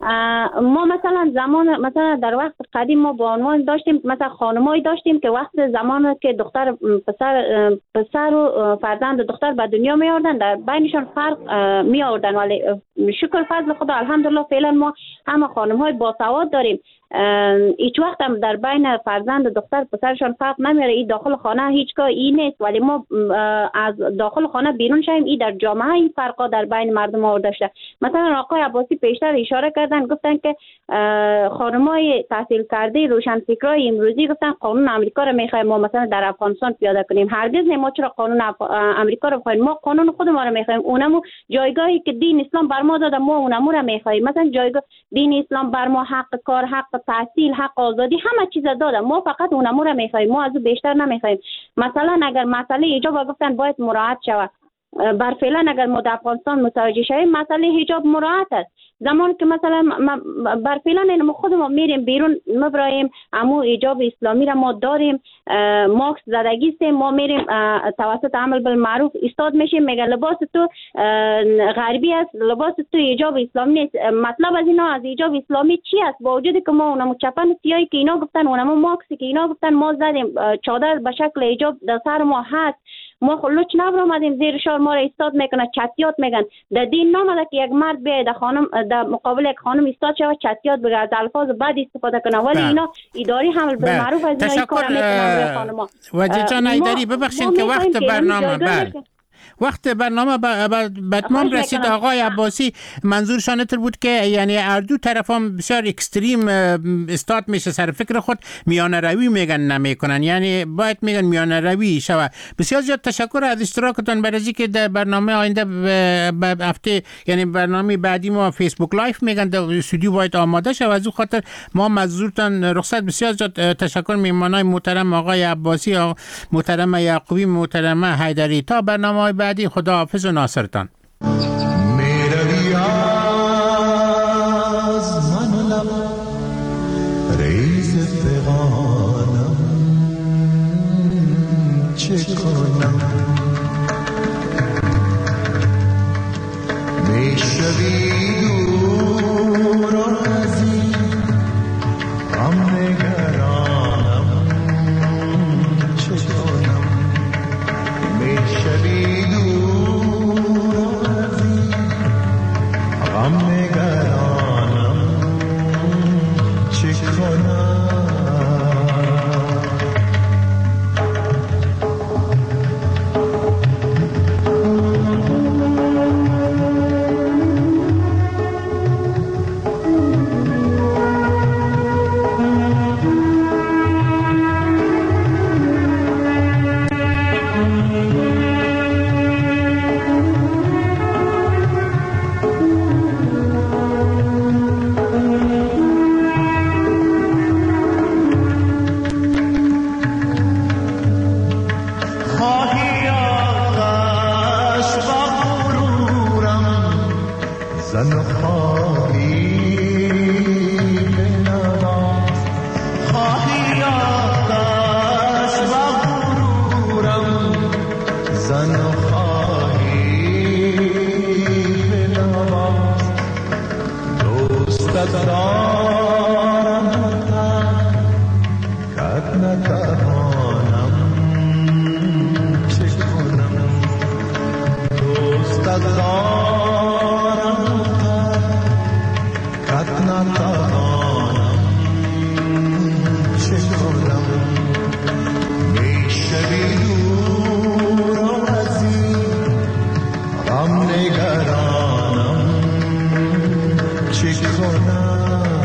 ما مثلا زمان مثلا در وقت قدیم ما با عنوان داشتیم، مثلا خانمایی داشتیم که وقت زمان که دختر پسر پسر و فرزند دختر به دنیا می آوردن، در بینشان فرق می آوردن، ولی شکر فضل خدا الحمدلله فعلا ما همه خانم‌های باسواد داریم. هیچ وقت هم در بین فرزند و دختر پسرشان فرق نمیاره. این داخل خانه هیچگاه این نیست، ولی ما از داخل خانه بیرون شیم، این در جامعه این فرقا در بین مردم آورده شده. مثلا آقای عباسی پیشتر اشاره کردن، گفتن که خانمای تحصیل کرده روشنفکرای امروزی گفتن قانون امریکا رو میخوایم ما مثلا در افغانستان پیاده کنیم. هرگز نه، ما چرا قانون امریکا رو بخوایم؟ ما قانون خود ما رو میخوایم، اونمو جایگاهی که دین اسلام بر ما داده ما اونمو رو میخوایم. مثلا جایگاه دین اسلام بر ما حق کار، حق تحصیل، حق آزادی، همه چیز داده، ما فقط اونمو رو میخوایم، ما از او بیشتر نمیخوایم. مثلا اگر مسئله حجاب گفتن باید مراعات شود، بر فعلا اگر ما در افغانستان متوجه شویم مسئله حجاب مراعات است. زمان که مثلا بر فعلا ما خود ما میریم بیرون مبرایم، امو حجاب اسلامی را ما داریم، ماکس زدگی است، ما میریم توسط عمل بالمعروف استاد میشیم، میگه لباس تو غربی است، لباس تو حجاب اسلامی نیست. مطلب از اینا از حجاب اسلامی چی است؟ با وجودی که ما اونمو چپن سیاهی که اینا گفتن، اونمو ماکسی که اینا گفتن ما زدیم، چادر به شکل حجاب در سر ما هست، ما خلوچ نبر آمدیم زیر شار ما را استاد میکنه، چتیات میگن. در دین نامده که یک مرد بیاید در خانم در مقابل یک خانم استاد شود چتیات بگه، از الفاظ بد استفاده کنه، ولی اینا اداری حمل بالمعروف از اینا این کار میکنن. خانم وجیه جان ایدری ببخشید که وقت برنامه بله وقت برنامه به اتمام رسید. آقای عباسی منظورشان تر بود که یعنی هر دو طرف هم بسیار اکستریم استاد میشه، سر فکر خود میانه روی میگن نمیکنن، یعنی باید میگن میانه روی شوه. بسیار زیاد تشکر از اشتراکتان برای اینکه در برنامه آینده به هفته یعنی برنامه بعدی ما فیسبوک لایف میگن در استودیو باید آماده شوه، از اون خاطر ما مزورتان رخصت. بسیار زیاد تشکر میمانای محترم آقای عباسی، محترم یعقوبی، محترم حیدری. تا برنامه بعدی خدا حافظ و ناصرتان. میروی از من لب ریز فغانم، چه کنم میشوی دور و نزدیک، غم نگرانم، چه کنم میشوی غم نگرانم، چه کنم دارم کت نتوانم چه کنم دوست دارم کت نتوانم چه کنم میشوی دور و عزیز غم نگرانم چه کنم